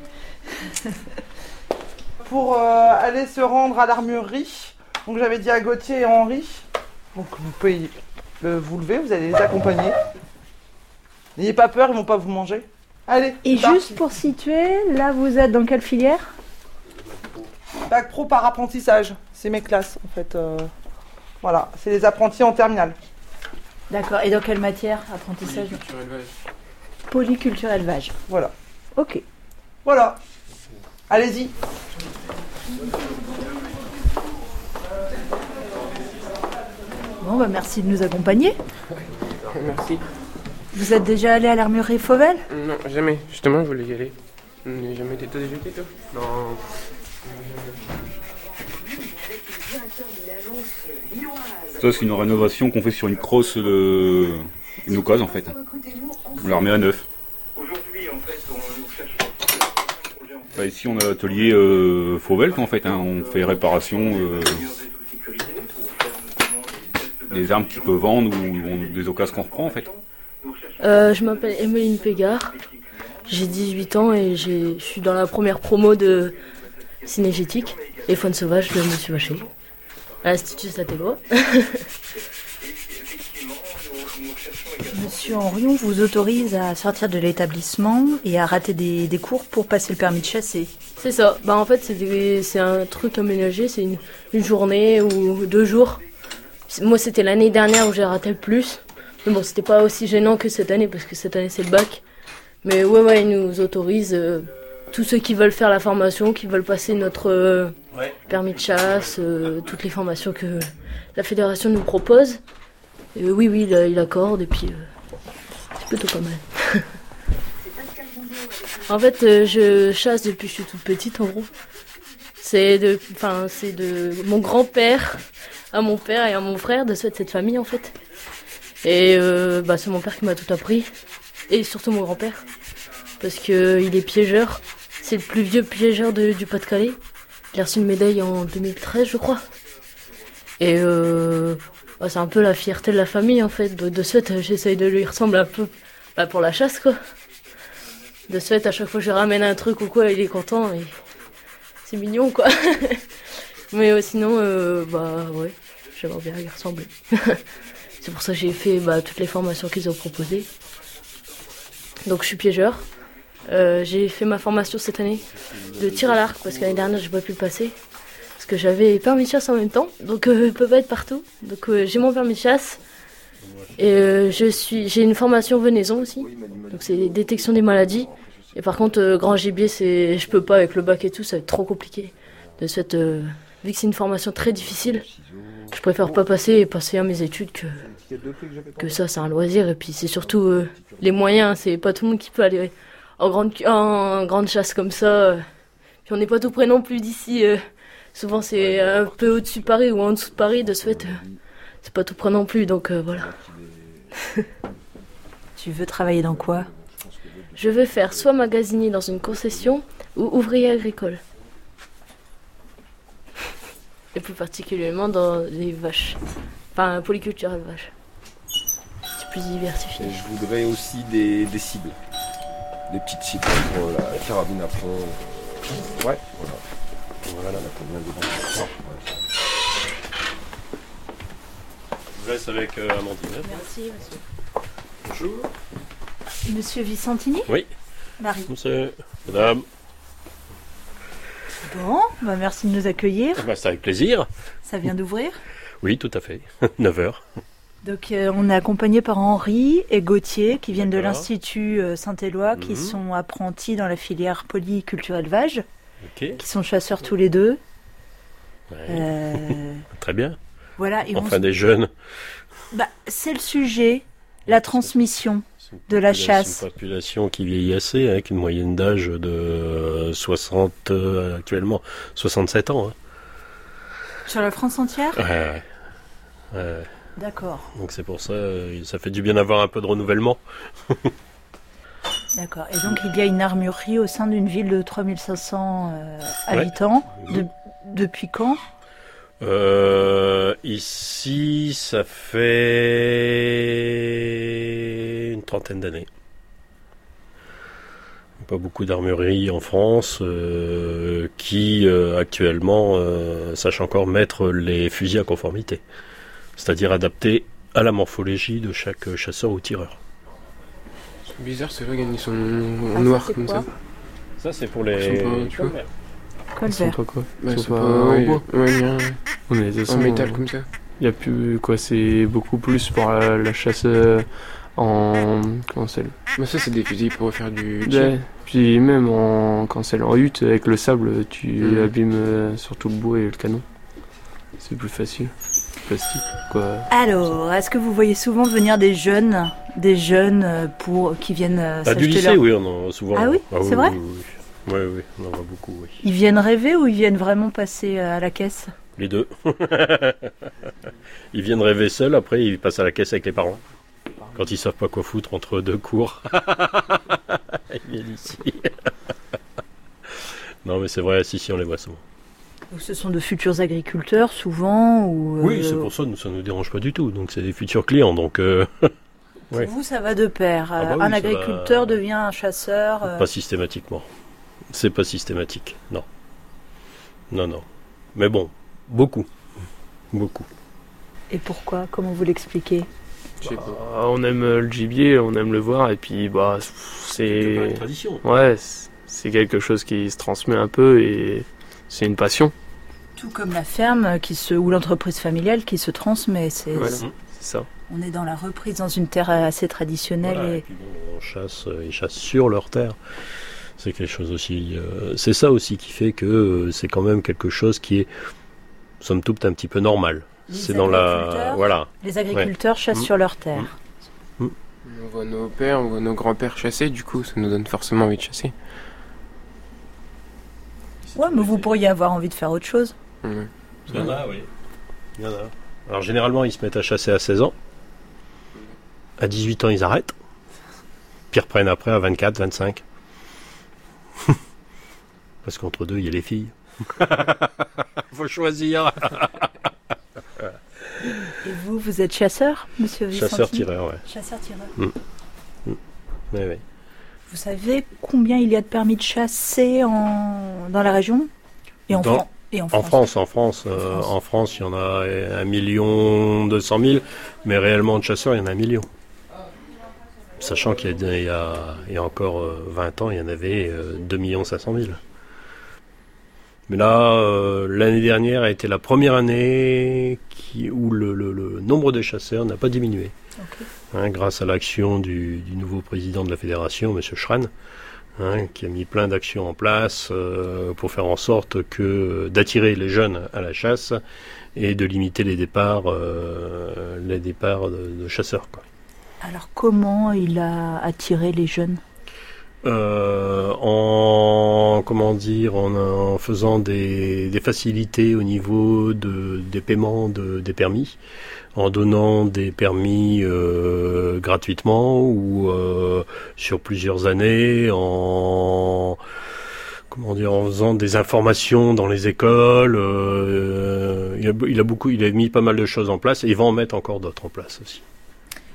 Pour euh, aller se rendre à l'armurerie, donc j'avais dit à Gauthier et Henri, donc vous pouvez euh, vous lever, vous allez les accompagner. N'ayez pas peur, ils vont pas vous manger. Allez. Et juste parti. Pour situer, là vous êtes dans quelle filière ? Bac pro par apprentissage, c'est mes classes en fait. Euh, voilà, c'est les apprentis en terminale. D'accord, et dans quelle matière apprentissage ? Polyculture élevage. Polyculture élevage. Voilà. Ok. Voilà. Allez-y. Bon, bah merci de nous accompagner. Merci. Vous êtes déjà allé à l'armurerie Fauvel ? Non, jamais. Justement, je voulais y aller. On n'a jamais été déjà été, toi ? Non. Ça, c'est une rénovation qu'on fait sur une crosse de... une occasion en fait. On la remet à neuf. Bah, ici, on a l'atelier euh, Fauvel en fait. Hein. On fait réparation euh, des armes qui peuvent vendre ou des occasions qu'on reprend en fait. Euh, je m'appelle Emeline Pégard, j'ai dix-huit ans et j'ai, je suis dans la première promo de Cinégétique et Faune Sauvage de Monsieur Vacher, à l'Institut Saint-Éloi. Monsieur Henrion vous autorise à sortir de l'établissement et à rater des, des cours pour passer le permis de chasser. C'est ça, bah en fait c'est, des, c'est un truc aménagé, c'est une, une journée ou deux jours. Moi c'était l'année dernière où j'ai raté le plus. Mais bon, c'était pas aussi gênant que cette année, parce que cette année, c'est le bac. Mais ouais, ouais, ils nous autorisent, euh, tous ceux qui veulent faire la formation, qui veulent passer notre euh, ouais. permis de chasse, euh, toutes les formations que la fédération nous propose. Et, euh, oui, oui, il, il accorde, et puis euh, c'est plutôt pas mal. En fait, euh, je chasse depuis que je suis toute petite, en gros. C'est de, enfin, c'est de mon grand-père à mon père et à mon frère, de cette famille, en fait. Et euh, bah, c'est mon père qui m'a tout appris, et surtout mon grand-père, parce qu'il est piégeur, c'est le plus vieux piégeur de, du Pas-de-Calais. Il a reçu une médaille en deux mille treize, je crois. Et euh, bah, c'est un peu la fierté de la famille, en fait. De, de ce fait, j'essaye de lui ressembler un peu bah, pour la chasse, quoi. De ce fait, à chaque fois que je ramène un truc ou quoi, il est content, et c'est mignon, quoi. Mais euh, sinon, euh, bah ouais, j'aimerais bien y ressembler. C'est pour ça que j'ai fait bah, toutes les formations qu'ils ont proposées. Donc je suis piégeur. Euh, j'ai fait ma formation cette année de tir à l'arc parce que l'année dernière j'ai pas pu le passer. Parce que j'avais permis de chasse en même temps. Donc euh, je peux pas être partout. Donc euh, j'ai mon permis de chasse. Et euh, je suis, j'ai une formation venaison aussi. Donc c'est détection des maladies. Et par contre euh, grand gibier, c'est, je peux pas avec le bac et tout, ça va être trop compliqué. De ce fait, euh, vu que c'est une formation très difficile, je préfère pas passer et passer à mes études que, que ça, c'est un loisir. Et puis c'est surtout euh, les moyens, c'est pas tout le monde qui peut aller en grande, en grande chasse comme ça. Puis on n'est pas tout près non plus d'ici. Euh, souvent c'est un peu au-dessus de Paris ou en dessous de Paris, de ce fait, euh, c'est pas tout près non plus, donc euh, voilà. Tu veux travailler dans quoi ? Je veux faire soit magasinier dans une concession ou ouvrier agricole. Et plus particulièrement dans les vaches. Enfin, polyculture élevage. plus diversifié. Et je voudrais aussi des, des cibles. Des petites cibles pour la carabine à fond. Ouais, voilà. Voilà, la combien dedans. Je vous laisse avec euh, Amandine. Merci, monsieur. Bonjour. Monsieur Vicentini ? Oui. Marie. Monsieur, madame. Bon, bah merci de nous accueillir. Bah, c'est avec plaisir. Ça vient d'ouvrir ? Oui, tout à fait. neuf heures. Donc euh, on est accompagné par Henri et Gauthier qui viennent D'accord. de l'Institut euh, Saint-Éloi, qui Mhm. sont apprentis dans la filière polyculture-élevage, Ok. qui sont chasseurs tous les deux. Ouais. Euh, Très bien. voilà. Et on Enfin, s- des jeunes. bah, c'est le sujet, la transmission de la chasse. C'est une population qui vieillit assez, avec une moyenne d'âge de euh, soixante, euh, actuellement soixante-sept ans. Hein. Sur la France entière ? Ouais, ouais. Ouais. D'accord, Donc c'est pour ça, euh, ça fait du bien d'avoir un peu de renouvellement. d'accord. Et donc il y a une armurerie au sein d'une ville de trois mille cinq cents euh, Ouais. habitants. De- depuis quand ? Euh, ici, ça fait une trentaine d'années. Pas beaucoup d'armureries en France euh, qui, euh, actuellement, euh, sachent encore mettre les fusils à conformité. C'est-à-dire adaptés à la morphologie de chaque chasseur ou tireur. C'est bizarre, c'est vrai qu'ils sont Ah, ça, noirs c'est comme quoi ça. Ça, c'est pour Ils les... sont pas, tu vois. Colvert. Ils sont pas quoi Bah, Ils sont c'est pas pas- en ouais, bois. ouais, bien. On est des En métal comme ça. Il y a plus quoi, c'est beaucoup plus pour la, la chasse euh, en cancel. Mais ça, c'est des fusils pour faire du Ouais. tir. Puis même en cancel en hutte avec le sable, tu Mhm. abîmes euh, surtout le bois et le canon. C'est plus facile. Plastique quoi. Alors, est-ce que vous voyez souvent venir des jeunes, des jeunes euh, pour qui viennent euh, Ah, s'acheter du lycée, leur- oui, on en a souvent. Ah oui, c'est vrai Oui, oui. Oui, oui, on en voit beaucoup, oui. Ils viennent rêver ou ils viennent vraiment passer euh, à la caisse ? Les deux. Ils viennent rêver seuls, après ils passent à la caisse avec les parents. Quand ils savent pas quoi foutre entre deux cours. Ils viennent ici. Non mais c'est vrai, si, si, on les voit souvent. Donc, ce sont de futurs agriculteurs souvent ou, euh, Oui, c'est pour ça, nous, ça nous dérange pas du tout. Donc c'est des futurs clients, donc... euh, Pour ouais. vous, ça va de pair. Ah bah Euh, oui, un ça agriculteur va. devient un chasseur. euh, Pas systématiquement. C'est pas systématique, non. Non, non. Mais bon, beaucoup. Beaucoup. Et pourquoi ? Comment vous l'expliquez ? Bah, on aime euh, le gibier, on aime le voir et puis bah c'est C'est une tradition. Ouais, c'est- c'est quelque chose qui se transmet un peu et c'est une passion. Tout comme la ferme qui se, ou l'entreprise familiale qui se transmet. C'est, Voilà, c'est- c'est ça. On est dans la reprise dans une terre assez traditionnelle. Voilà, et et... puis bon, on chasse, euh, ils chassent sur leur terre. C'est quelque chose aussi. euh, c'est ça aussi qui fait que euh, c'est quand même quelque chose qui est, somme toute, un petit peu normal. Les C'est dans la, agriculteurs- voilà. Les agriculteurs Ouais. chassent Mm. sur leur terre. Mm. On voit nos pères, on voit nos grands-pères chasser, du coup, ça nous donne forcément envie de chasser. Ouais, mais vous pourriez avoir envie de faire autre chose. Ouais. Il y en a, oui. Il y en a. Alors généralement, ils se mettent à chasser à seize ans. À dix-huit ans, ils arrêtent. Puis ils reprennent après à vingt-quatre, vingt-cinq. Parce qu'entre deux, il y a les filles. Faut choisir. Et vous, vous êtes chasseur, monsieur Vicentini ? Chasseur-tireur, ouais. Chasseur-tireur. Mm. Mm. Oui, oui. Vous savez combien il y a de permis de chasser en... dans la région et en, Dans- Fran- et en En France France, en France, euh, en France, il y en a un million deux cent mille, mais réellement de chasseurs, il y en a un million. Sachant qu'il y a, il y a, il y a encore euh, vingt ans, il y en avait euh, deux millions cinq cent mille. Mais là, euh, l'année dernière a été la première année qui, où le, le- le nombre de chasseurs n'a pas diminué. Ok. Hein, grâce à l'action du, du nouveau président de la fédération, M. Schran, hein, qui a mis plein d'actions en place euh, pour faire en sorte que d'attirer les jeunes à la chasse et de limiter les départs, euh, les départs de, de chasseurs, quoi. Alors comment il a attiré les jeunes ? Euh, en comment dire, en, en faisant des, des facilités au niveau de, des paiements de, des permis, en donnant des permis euh, gratuitement ou euh, sur plusieurs années, en comment dire, en faisant des informations dans les écoles. Euh, il, a, il a beaucoup, il a mis pas mal de choses en place et il va en mettre encore d'autres en place aussi.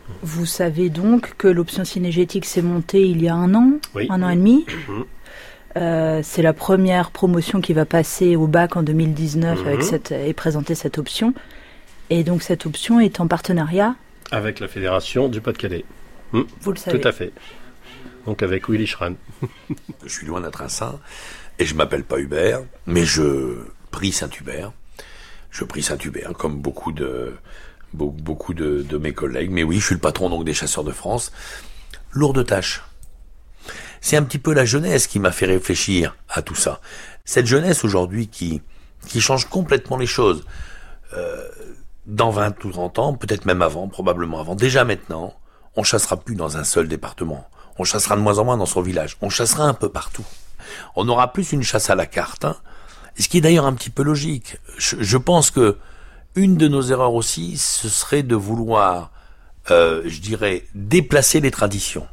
Vous savez donc que l'option cynégétique s'est montée il y a un an, oui. un an et demi. Mmh. Euh, c'est la première promotion qui va passer au bac en deux mille dix-neuf mmh. avec cette, et présenter cette option. Et donc cette option est en partenariat avec la Fédération du Pas-de-Calais. Mmh. Vous le savez. Tout à fait. Donc avec Willy Schran. Je suis loin d'être un saint et je m'appelle pas Hubert, mais je prie Saint-Hubert. Je prie Saint-Hubert comme beaucoup de beaucoup de, de mes collègues. Mais oui, je suis le patron donc des chasseurs de France. Lourde tâche. C'est un petit peu la jeunesse qui m'a fait réfléchir à tout ça. Cette jeunesse aujourd'hui qui qui change complètement les choses. Euh, dans vingt ou trente ans, peut-être même avant, probablement avant, déjà maintenant, on chassera plus dans un seul département. On chassera de moins en moins dans son village. On chassera un peu partout. On aura plus une chasse à la carte, hein. Ce qui est d'ailleurs un petit peu logique. Je, je pense que une de nos erreurs aussi, ce serait de vouloir, euh, je dirais, déplacer les traditions.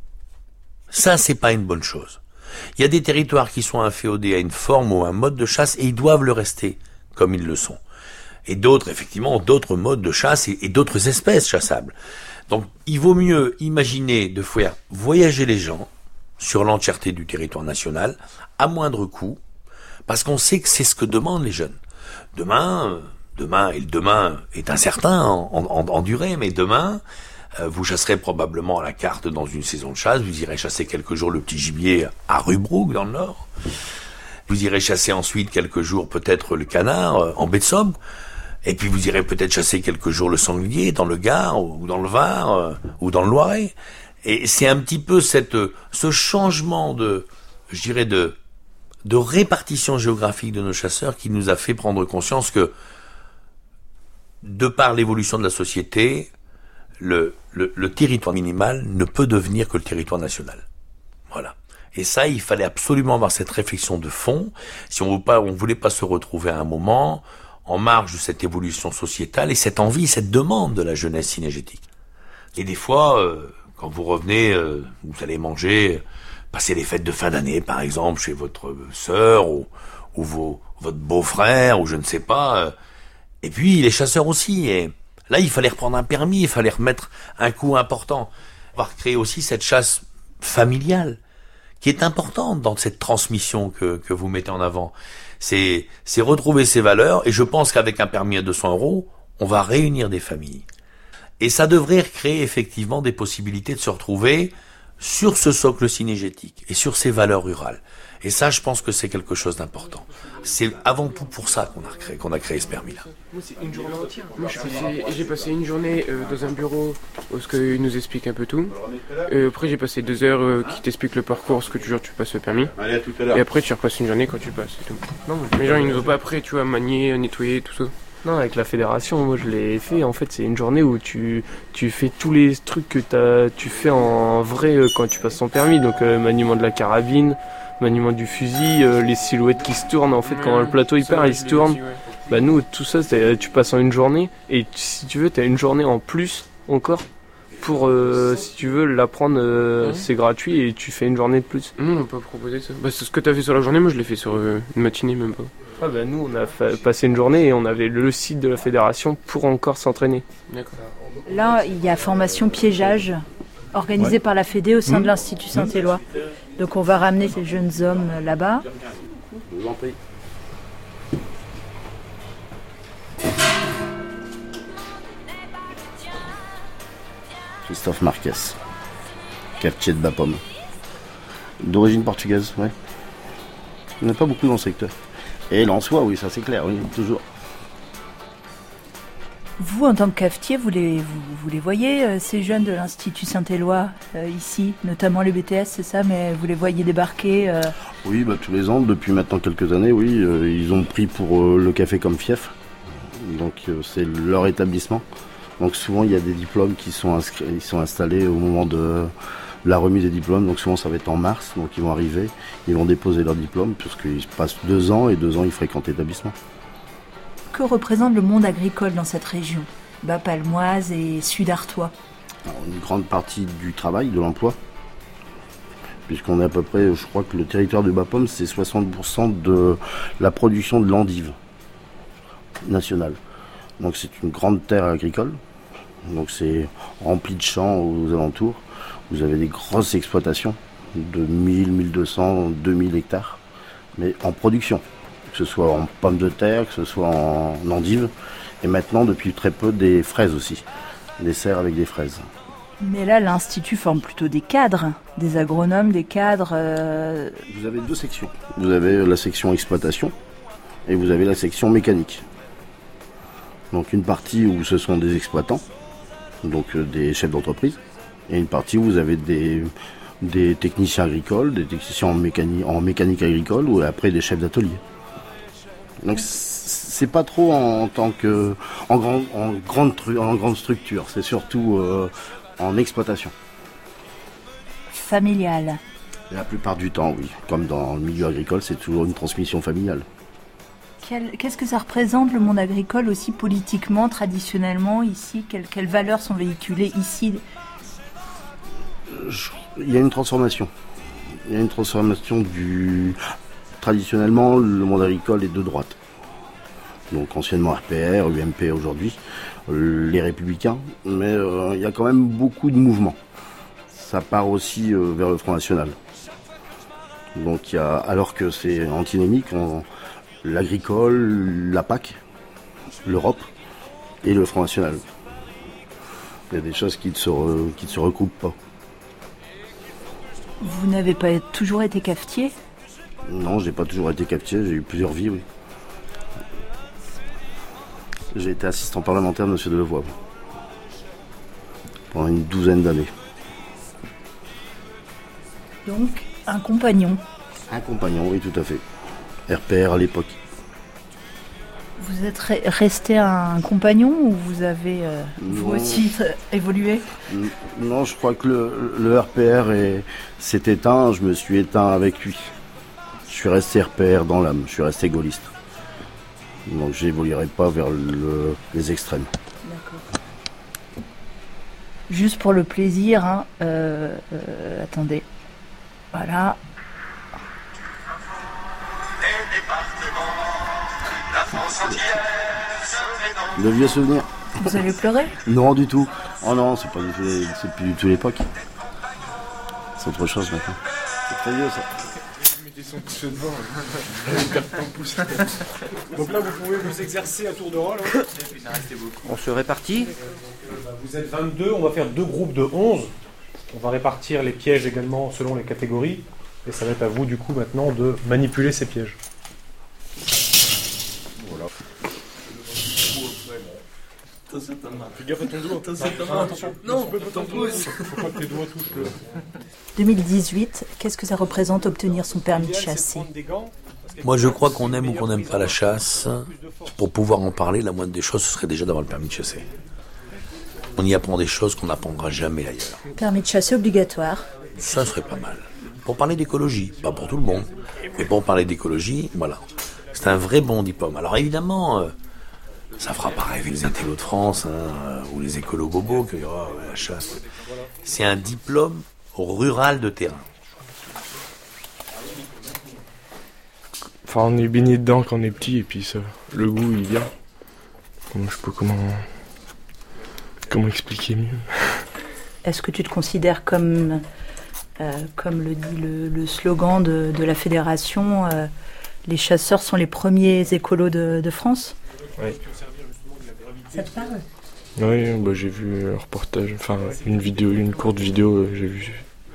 Ça, c'est pas une bonne chose. Il y a des territoires qui sont inféodés à une forme ou à un mode de chasse et ils doivent le rester comme ils le sont. Et d'autres, effectivement, d'autres modes de chasse et, et d'autres espèces chassables. Donc, il vaut mieux imaginer de faire voyager les gens sur l'entièreté du territoire national à moindre coût, parce qu'on sait que c'est ce que demandent les jeunes. Demain, demain, et le demain est incertain en, en, en durée, mais demain, euh, vous chasserez probablement à la carte dans une saison de chasse, vous irez chasser quelques jours le petit gibier à Rubrouck, dans le Nord. Vous irez chasser ensuite quelques jours peut-être le canard euh, en baie de Somme. Et puis vous irez peut-être chasser quelques jours le sanglier dans le Gard ou dans le Var euh, ou dans le Loiret. Et c'est un petit peu cette ce changement de, je dirais de de répartition géographique de nos chasseurs qui nous a fait prendre conscience que, de par l'évolution de la société, le le, le territoire minimal ne peut devenir que le territoire national. Voilà. Et ça, il fallait absolument avoir cette réflexion de fond. Si on veut pas, on voulait pas se retrouver à un moment en marge de cette évolution sociétale et cette envie, cette demande de la jeunesse cynégétique. Et des fois, euh, quand vous revenez, euh, vous allez manger, passer les fêtes de fin d'année, par exemple, chez votre sœur ou, ou vos, votre beau-frère, ou je ne sais pas. Euh, et puis, les chasseurs aussi. Et là, il fallait reprendre un permis, il fallait remettre un coup important. On va recréer aussi cette chasse familiale, qui est importante dans cette transmission que, que vous mettez en avant. C'est, c'est retrouver ces valeurs, et je pense qu'avec un permis à deux cents euros, on va réunir des familles. Et ça devrait créer effectivement des possibilités de se retrouver sur ce socle cynégétique et sur ces valeurs rurales. Et ça, je pense que c'est quelque chose d'important. C'est avant tout pour ça qu'on a créé, qu'on a créé ce permis-là. Moi, c'est une journée entière. Moi, j'ai passé, j'ai passé une journée euh, dans un bureau où il nous explique un peu tout. Euh, après, j'ai passé deux heures euh, qui t'expliquent le parcours, ce que toujours tu passes le permis. Allez, à tout à l'heure. Et après, tu repasses une journée quand tu passes et tout. Non, mais genre, ils nous ont pas après, tu vois, manier, nettoyer, tout ça. Non, avec la fédération, moi je l'ai fait. En fait, c'est une journée où tu, tu fais tous les trucs que t'as, tu fais en vrai euh, quand tu passes ton permis. Donc, euh, maniement de la carabine, maniement du fusil, euh, les silhouettes qui se tournent. En fait, quand le plateau il part, il se tourne. Bah, nous, tout ça, c'est, tu passes en une journée. Et si tu veux, t'as une journée en plus encore. Pour, euh, si tu veux l'apprendre, euh, ouais. C'est gratuit et tu fais une journée de plus. Nous, on n'a pas proposé ça. Bah, c'est ce que t'as fait sur la journée, moi je l'ai fait sur euh, une matinée, même pas. Ah bah nous on a fa- passé une journée et on avait le site de la fédération pour encore s'entraîner. D'accord. Là il y a formation piégeage organisée ouais. par la Fédé au sein mmh. de l'Institut Saint-Éloi. Donc on va ramener ces jeunes hommes là-bas. Je vous en prie. Christophe Marques, cafetier de Bapom. D'origine portugaise, ouais. Il n'y en a pas beaucoup dans le secteur. Et l'Ansois, oui, ça c'est clair, oui, toujours. Vous, en tant que cafetier, vous les, vous, vous les voyez, euh, ces jeunes de l'Institut Saint-Éloi, euh, ici, notamment les B T S, c'est ça, mais vous les voyez débarquer euh... Oui, bah, tous les ans, depuis maintenant quelques années, oui, euh, ils ont pris pour euh, le café comme fief. Donc euh, c'est leur établissement. Donc souvent, il y a des diplômes qui sont, inscrits, ils sont installés au moment de la remise des diplômes. Donc souvent, ça va être en mars, donc ils vont arriver, ils vont déposer leur diplôme, puisqu'ils passent deux ans, et deux ans, ils fréquentent l'établissement. Que représente le monde agricole dans cette région, Bas-Palmoise et Sud-Artois? Une grande partie du travail, de l'emploi, puisqu'on est à peu près, je crois que le territoire de Bapom, c'est soixante pour cent de la production de l'endive nationale. Donc c'est une grande terre agricole, Donc c'est rempli de champs aux alentours. Vous avez des grosses exploitations de mille, mille deux cents, deux mille hectares, mais en production. Que ce soit en pommes de terre, que ce soit en endives, et maintenant depuis très peu des fraises aussi, des serres avec des fraises. Mais là, l'Institut forme plutôt des cadres, des agronomes, des cadres... Euh... Vous avez deux sections. Vous avez la section exploitation et vous avez la section mécanique. Donc une partie où ce sont des exploitants, donc euh, des chefs d'entreprise, et une partie où vous avez des, des techniciens agricoles, des techniciens en mécanique, en mécanique agricole, ou après des chefs d'atelier. Donc c'est pas trop en, en tant que en, grand, en, grande, en grande structure, c'est surtout euh, en exploitation. Familiale. La plupart du temps, oui. Comme dans le milieu agricole, c'est toujours une transmission familiale. Quel, qu'est-ce que ça représente le monde agricole aussi politiquement, traditionnellement ici? Quelles, quelles valeurs sont véhiculées ici? Je, il y a une transformation. Il y a une transformation du... Traditionnellement, le monde agricole est de droite. Donc anciennement R P R, U M P aujourd'hui, les Républicains. Mais euh, il y a quand même beaucoup de mouvements. Ça part aussi euh, vers le Front National. Donc il y a, alors que c'est antinomique, on, l'agricole, la P A C, l'Europe et le Front National. Il y a des choses qui ne se, re, qui ne se recoupent pas. Vous n'avez pas toujours été cafetier ? Non, j'ai pas toujours été cafetier, j'ai eu plusieurs vies, oui. J'ai été assistant parlementaire de M. Delevoye pendant une douzaine d'années. Donc, un compagnon. Un compagnon, oui, tout à fait. R P R à l'époque. Vous êtes re- resté un compagnon ou vous avez euh, vous aussi euh, évolué ? Non, je crois que le, le R P R est, s'est éteint, je me suis éteint avec lui. Je suis resté R P R dans l'âme, je suis resté gaulliste. Donc j'évoluerai pas vers le, les extrêmes. D'accord. Juste pour le plaisir, hein, euh, euh, attendez. Voilà. Le vieux souvenir. Vous avez pleuré ? Non, du tout. Oh non, c'est pas du tout, c'est plus du tout l'époque. C'est autre chose maintenant. C'est très vieux ça. Son pouce devant, carton pouce. Donc là, vous pouvez vous exercer à tour de rôle. Hein. On se répartit. Vous êtes vingt-deux, on va faire deux groupes de onze. On va répartir les pièges également selon les catégories. Et ça va être à vous, du coup, maintenant, de manipuler ces pièges. Voilà. Fais gaffe à ton doigt. Attention. Non, ton pouce. Faut pas que tes doigts touchent le... deux mille dix-huit, qu'est-ce que ça représente obtenir son permis de chasser ? Moi, je crois qu'on aime ou qu'on n'aime pas la chasse. Pour pouvoir en parler, la moindre des choses, ce serait déjà d'avoir le permis de chasser. On y apprend des choses qu'on n'apprendra jamais ailleurs. Permis de chasser obligatoire. Ça serait pas mal. Pour parler d'écologie, pas pour tout le monde, mais pour parler d'écologie, voilà. C'est un vrai bon diplôme. Alors évidemment, euh, ça fera pas rêver les intellos de France, hein, ou les écolos bobos, que oh, la chasse. C'est un diplôme rural de terrain. Enfin, on est baigné dedans quand on est petit, et puis ça, le goût, il vient. Je sais pas comment... Comment expliquer mieux. Est-ce que tu te considères comme... Euh, comme le dit le, le slogan de, de la fédération, euh, les chasseurs sont les premiers écolos de, de France ? Oui. Ça te parle ? Oui, bah, j'ai vu un reportage, enfin une vidéo, une courte vidéo, euh, j'ai vu.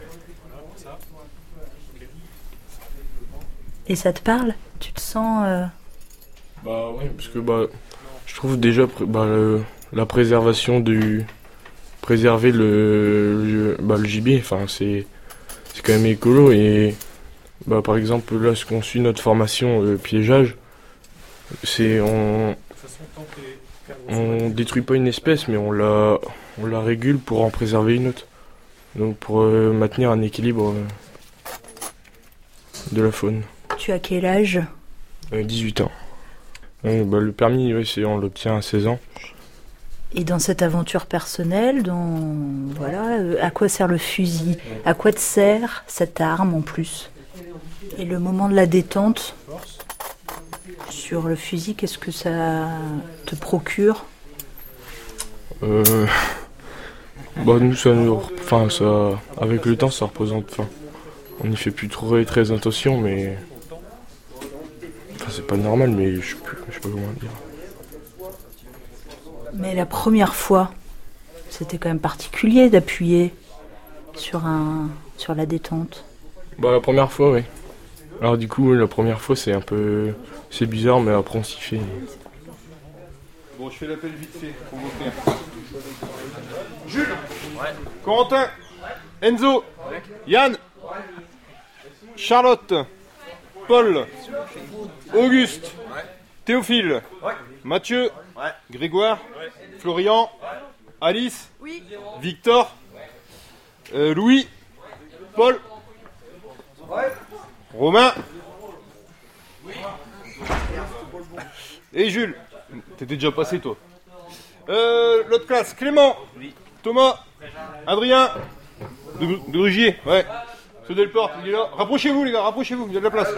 Et ça te parle ? Tu te sens... Euh... Bah oui, parce que bah, je trouve déjà bah, le, la préservation du... Préserver le, le, bah, le gibier, enfin c'est... C'est quand même écolo et bah, par exemple là ce qu'on suit notre formation euh, piégeage, c'est on on détruit pas une espèce mais on la on la régule pour en préserver une autre. Donc pour euh, maintenir un équilibre euh, de la faune. Tu as quel âge ? euh, dix-huit ans. Euh, bah, le permis ouais, c'est on l'obtient à seize ans. Et dans cette aventure personnelle, dans voilà, euh, à quoi sert le fusil ? À quoi te sert cette arme en plus ? Et le moment de la détente sur le fusil, qu'est-ce que ça te procure ? Euh... Bah nous ça nous... Enfin ça... Avec le temps ça représente... Enfin, on n'y fait plus trop très attention mais... Enfin c'est pas normal mais je sais plus... Je sais pas comment dire. Mais la première fois, c'était quand même particulier d'appuyer sur un... sur la détente. Bah la première fois oui. Alors du coup la première fois c'est un peu... C'est bizarre mais après on s'y fait. Bon, je fais l'appel vite fait pour voter. Jules. Ouais. Corentin. Ouais. Enzo. Ouais. Yann. Ouais. Charlotte. Paul. Auguste. Ouais. Théophile. Ouais. Mathieu. Ouais. Grégoire. Ouais. Florian. Ouais. Alice. Oui. Victor. Ouais. Euh, Louis. Paul. Ouais. Romain. Oui. Et Jules. T'étais déjà passé, toi. Euh, l'autre classe, Clément. Oui. Thomas. Adrien. De, de Rugier, ouais. Ceux Delporte, il est là. Rapprochez-vous, les gars, rapprochez-vous, il y a de la place.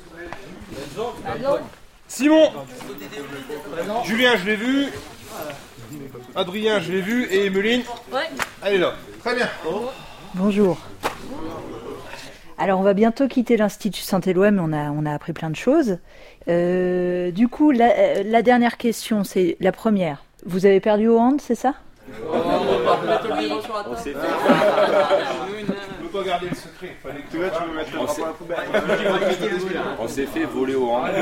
Simon. Julien, je l'ai vu. Adrien, je l'ai vu. Et Emeline. Ouais. Elle est là. Très bien. Bonjour. Alors, on va bientôt quitter l'Institut Saint-Éloi, mais on a, on a appris plein de choses. Euh, du coup, la, la dernière question, c'est la première. Vous avez perdu au hand, c'est ça? Oh, on s'est fait. On peut pas garder le secret. Fallait que tu me mettes le drapeau à la poubelle. On s'est fait voler au hand.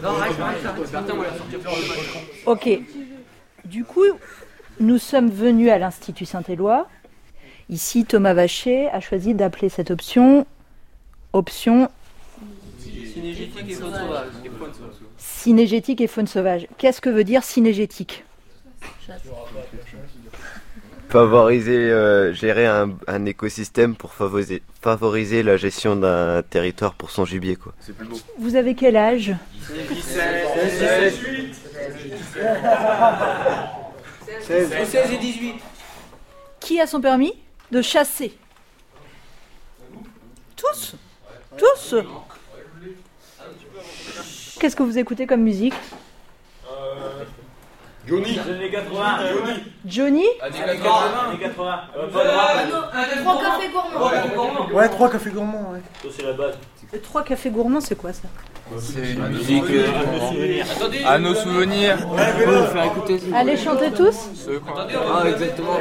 Ok. Du coup, nous sommes venus à l'Institut Saint-Éloi. Ici, Thomas Vacher a choisi d'appeler cette option option cinégétique et faune sauvage. Cinégétique et faune sauvage. Qu'est-ce que veut dire cinégétique? Favoriser, euh, gérer un, un écosystème pour favoriser, favoriser la gestion d'un territoire pour son gibier, quoi. C'est plus beau. Vous avez quel âge? dix-sept, seize et dix-huit. Qui a son permis de chasser? Tous? Tous? Qu'est-ce que vous écoutez comme musique? euh, Johnny. Années quatre-vingts. Johnny. Johnny? Années quatre-vingts. Trois cafés gourmands. Ouais, trois cafés gourmands, ouais. Ça, c'est la base. Et trois cafés gourmands, c'est quoi ça? C'est une musique euh, à nos souvenirs. À nos souvenirs. On peut vous faire écouter. Allez, chantez tous. Ah, exactement.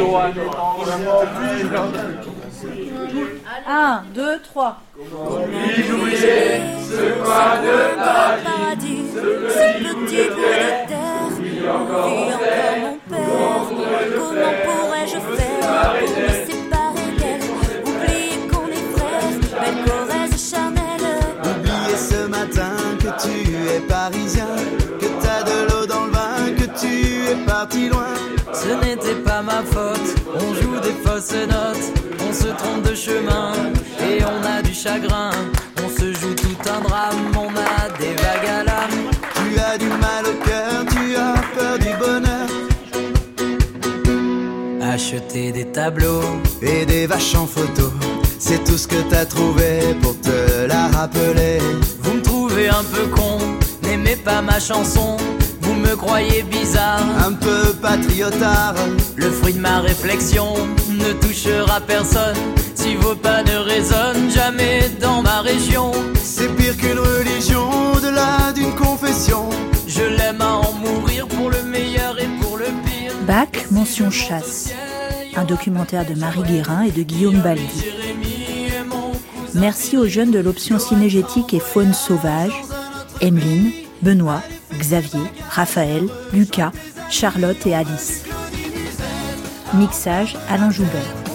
Un, deux, trois. Jouer ce coin de paradis, ce petit bout de terre, vit encore mon père. Comment pourrais-je faire pour me séparer d'elle? Oublier qu'on est frères, belle Corrèze charnelle. Oublier ce matin que tu es parisien, que t'as de l'eau dans le vin, que tu es parti loin. Ce n'était pas ma faute, on joue des fausses notes, on se trompe de chemin et on a du chagrin. On se joue tout un drame, on a des vagues à l'âme. Tu as du mal au cœur, tu as peur du bonheur. Acheter des tableaux et des vaches en photo, c'est tout ce que t'as trouvé pour te la rappeler. Vous me trouvez un peu con, n'aimez pas ma chanson. Vous me croyez bizarre, un peu patriotard. Le fruit de ma réflexion ne touchera personne. Si vos pas ne résonnent jamais dans ma région. C'est pire qu'une religion, au-delà d'une confession. Je l'aime à en mourir pour le meilleur et pour le pire. Bac, mention chasse. Un documentaire de Marie Guérin et de Guillaume Baldi. Merci aux jeunes de l'option cinégétique et faune sauvage, Emeline, Benoît, Xavier, Raphaël, Lucas, Charlotte et Alice. Mixage Alain Joubert.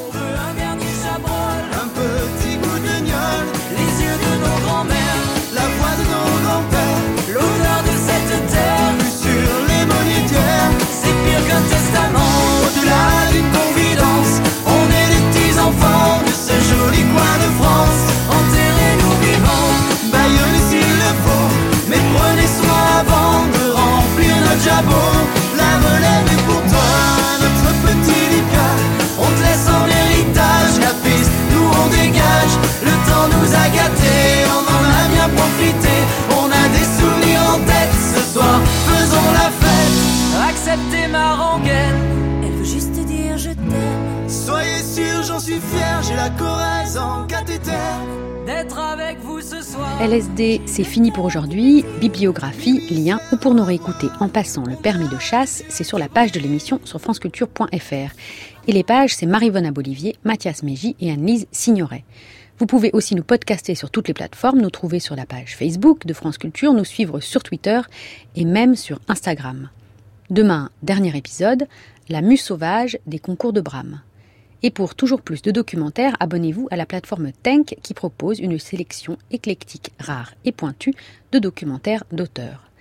Un petit bout de gnôle, les yeux de nos grands-mères, la voix de nos grands-pères, l'odeur de cette terre, vue sur les monétaires. C'est pire qu'un testament, au-delà d'une confidence. On est les petits enfants de ce joli coin de France. Enterrez-nous vivants, baillonnez s'il le faut, mais prenez soin avant de remplir notre jabot. La relève est pour toi, notre petit Lucas, on te laisse en L S D, c'est fini pour aujourd'hui. Bibliographie, lien ou pour nous réécouter en passant le permis de chasse, c'est sur la page de l'émission sur franceculture point f r. Et les pages, c'est Maryvonne Abolivier, Mathias Mégy et Anne-Lise Signoret. Vous pouvez aussi nous podcaster sur toutes les plateformes, nous trouver sur la page Facebook de France Culture, nous suivre sur Twitter et même sur Instagram. Demain, dernier épisode, la mue sauvage des concours de Brahms. Et pour toujours plus de documentaires, abonnez-vous à la plateforme Tank qui propose une sélection éclectique, rare et pointue de documentaires d'auteurs.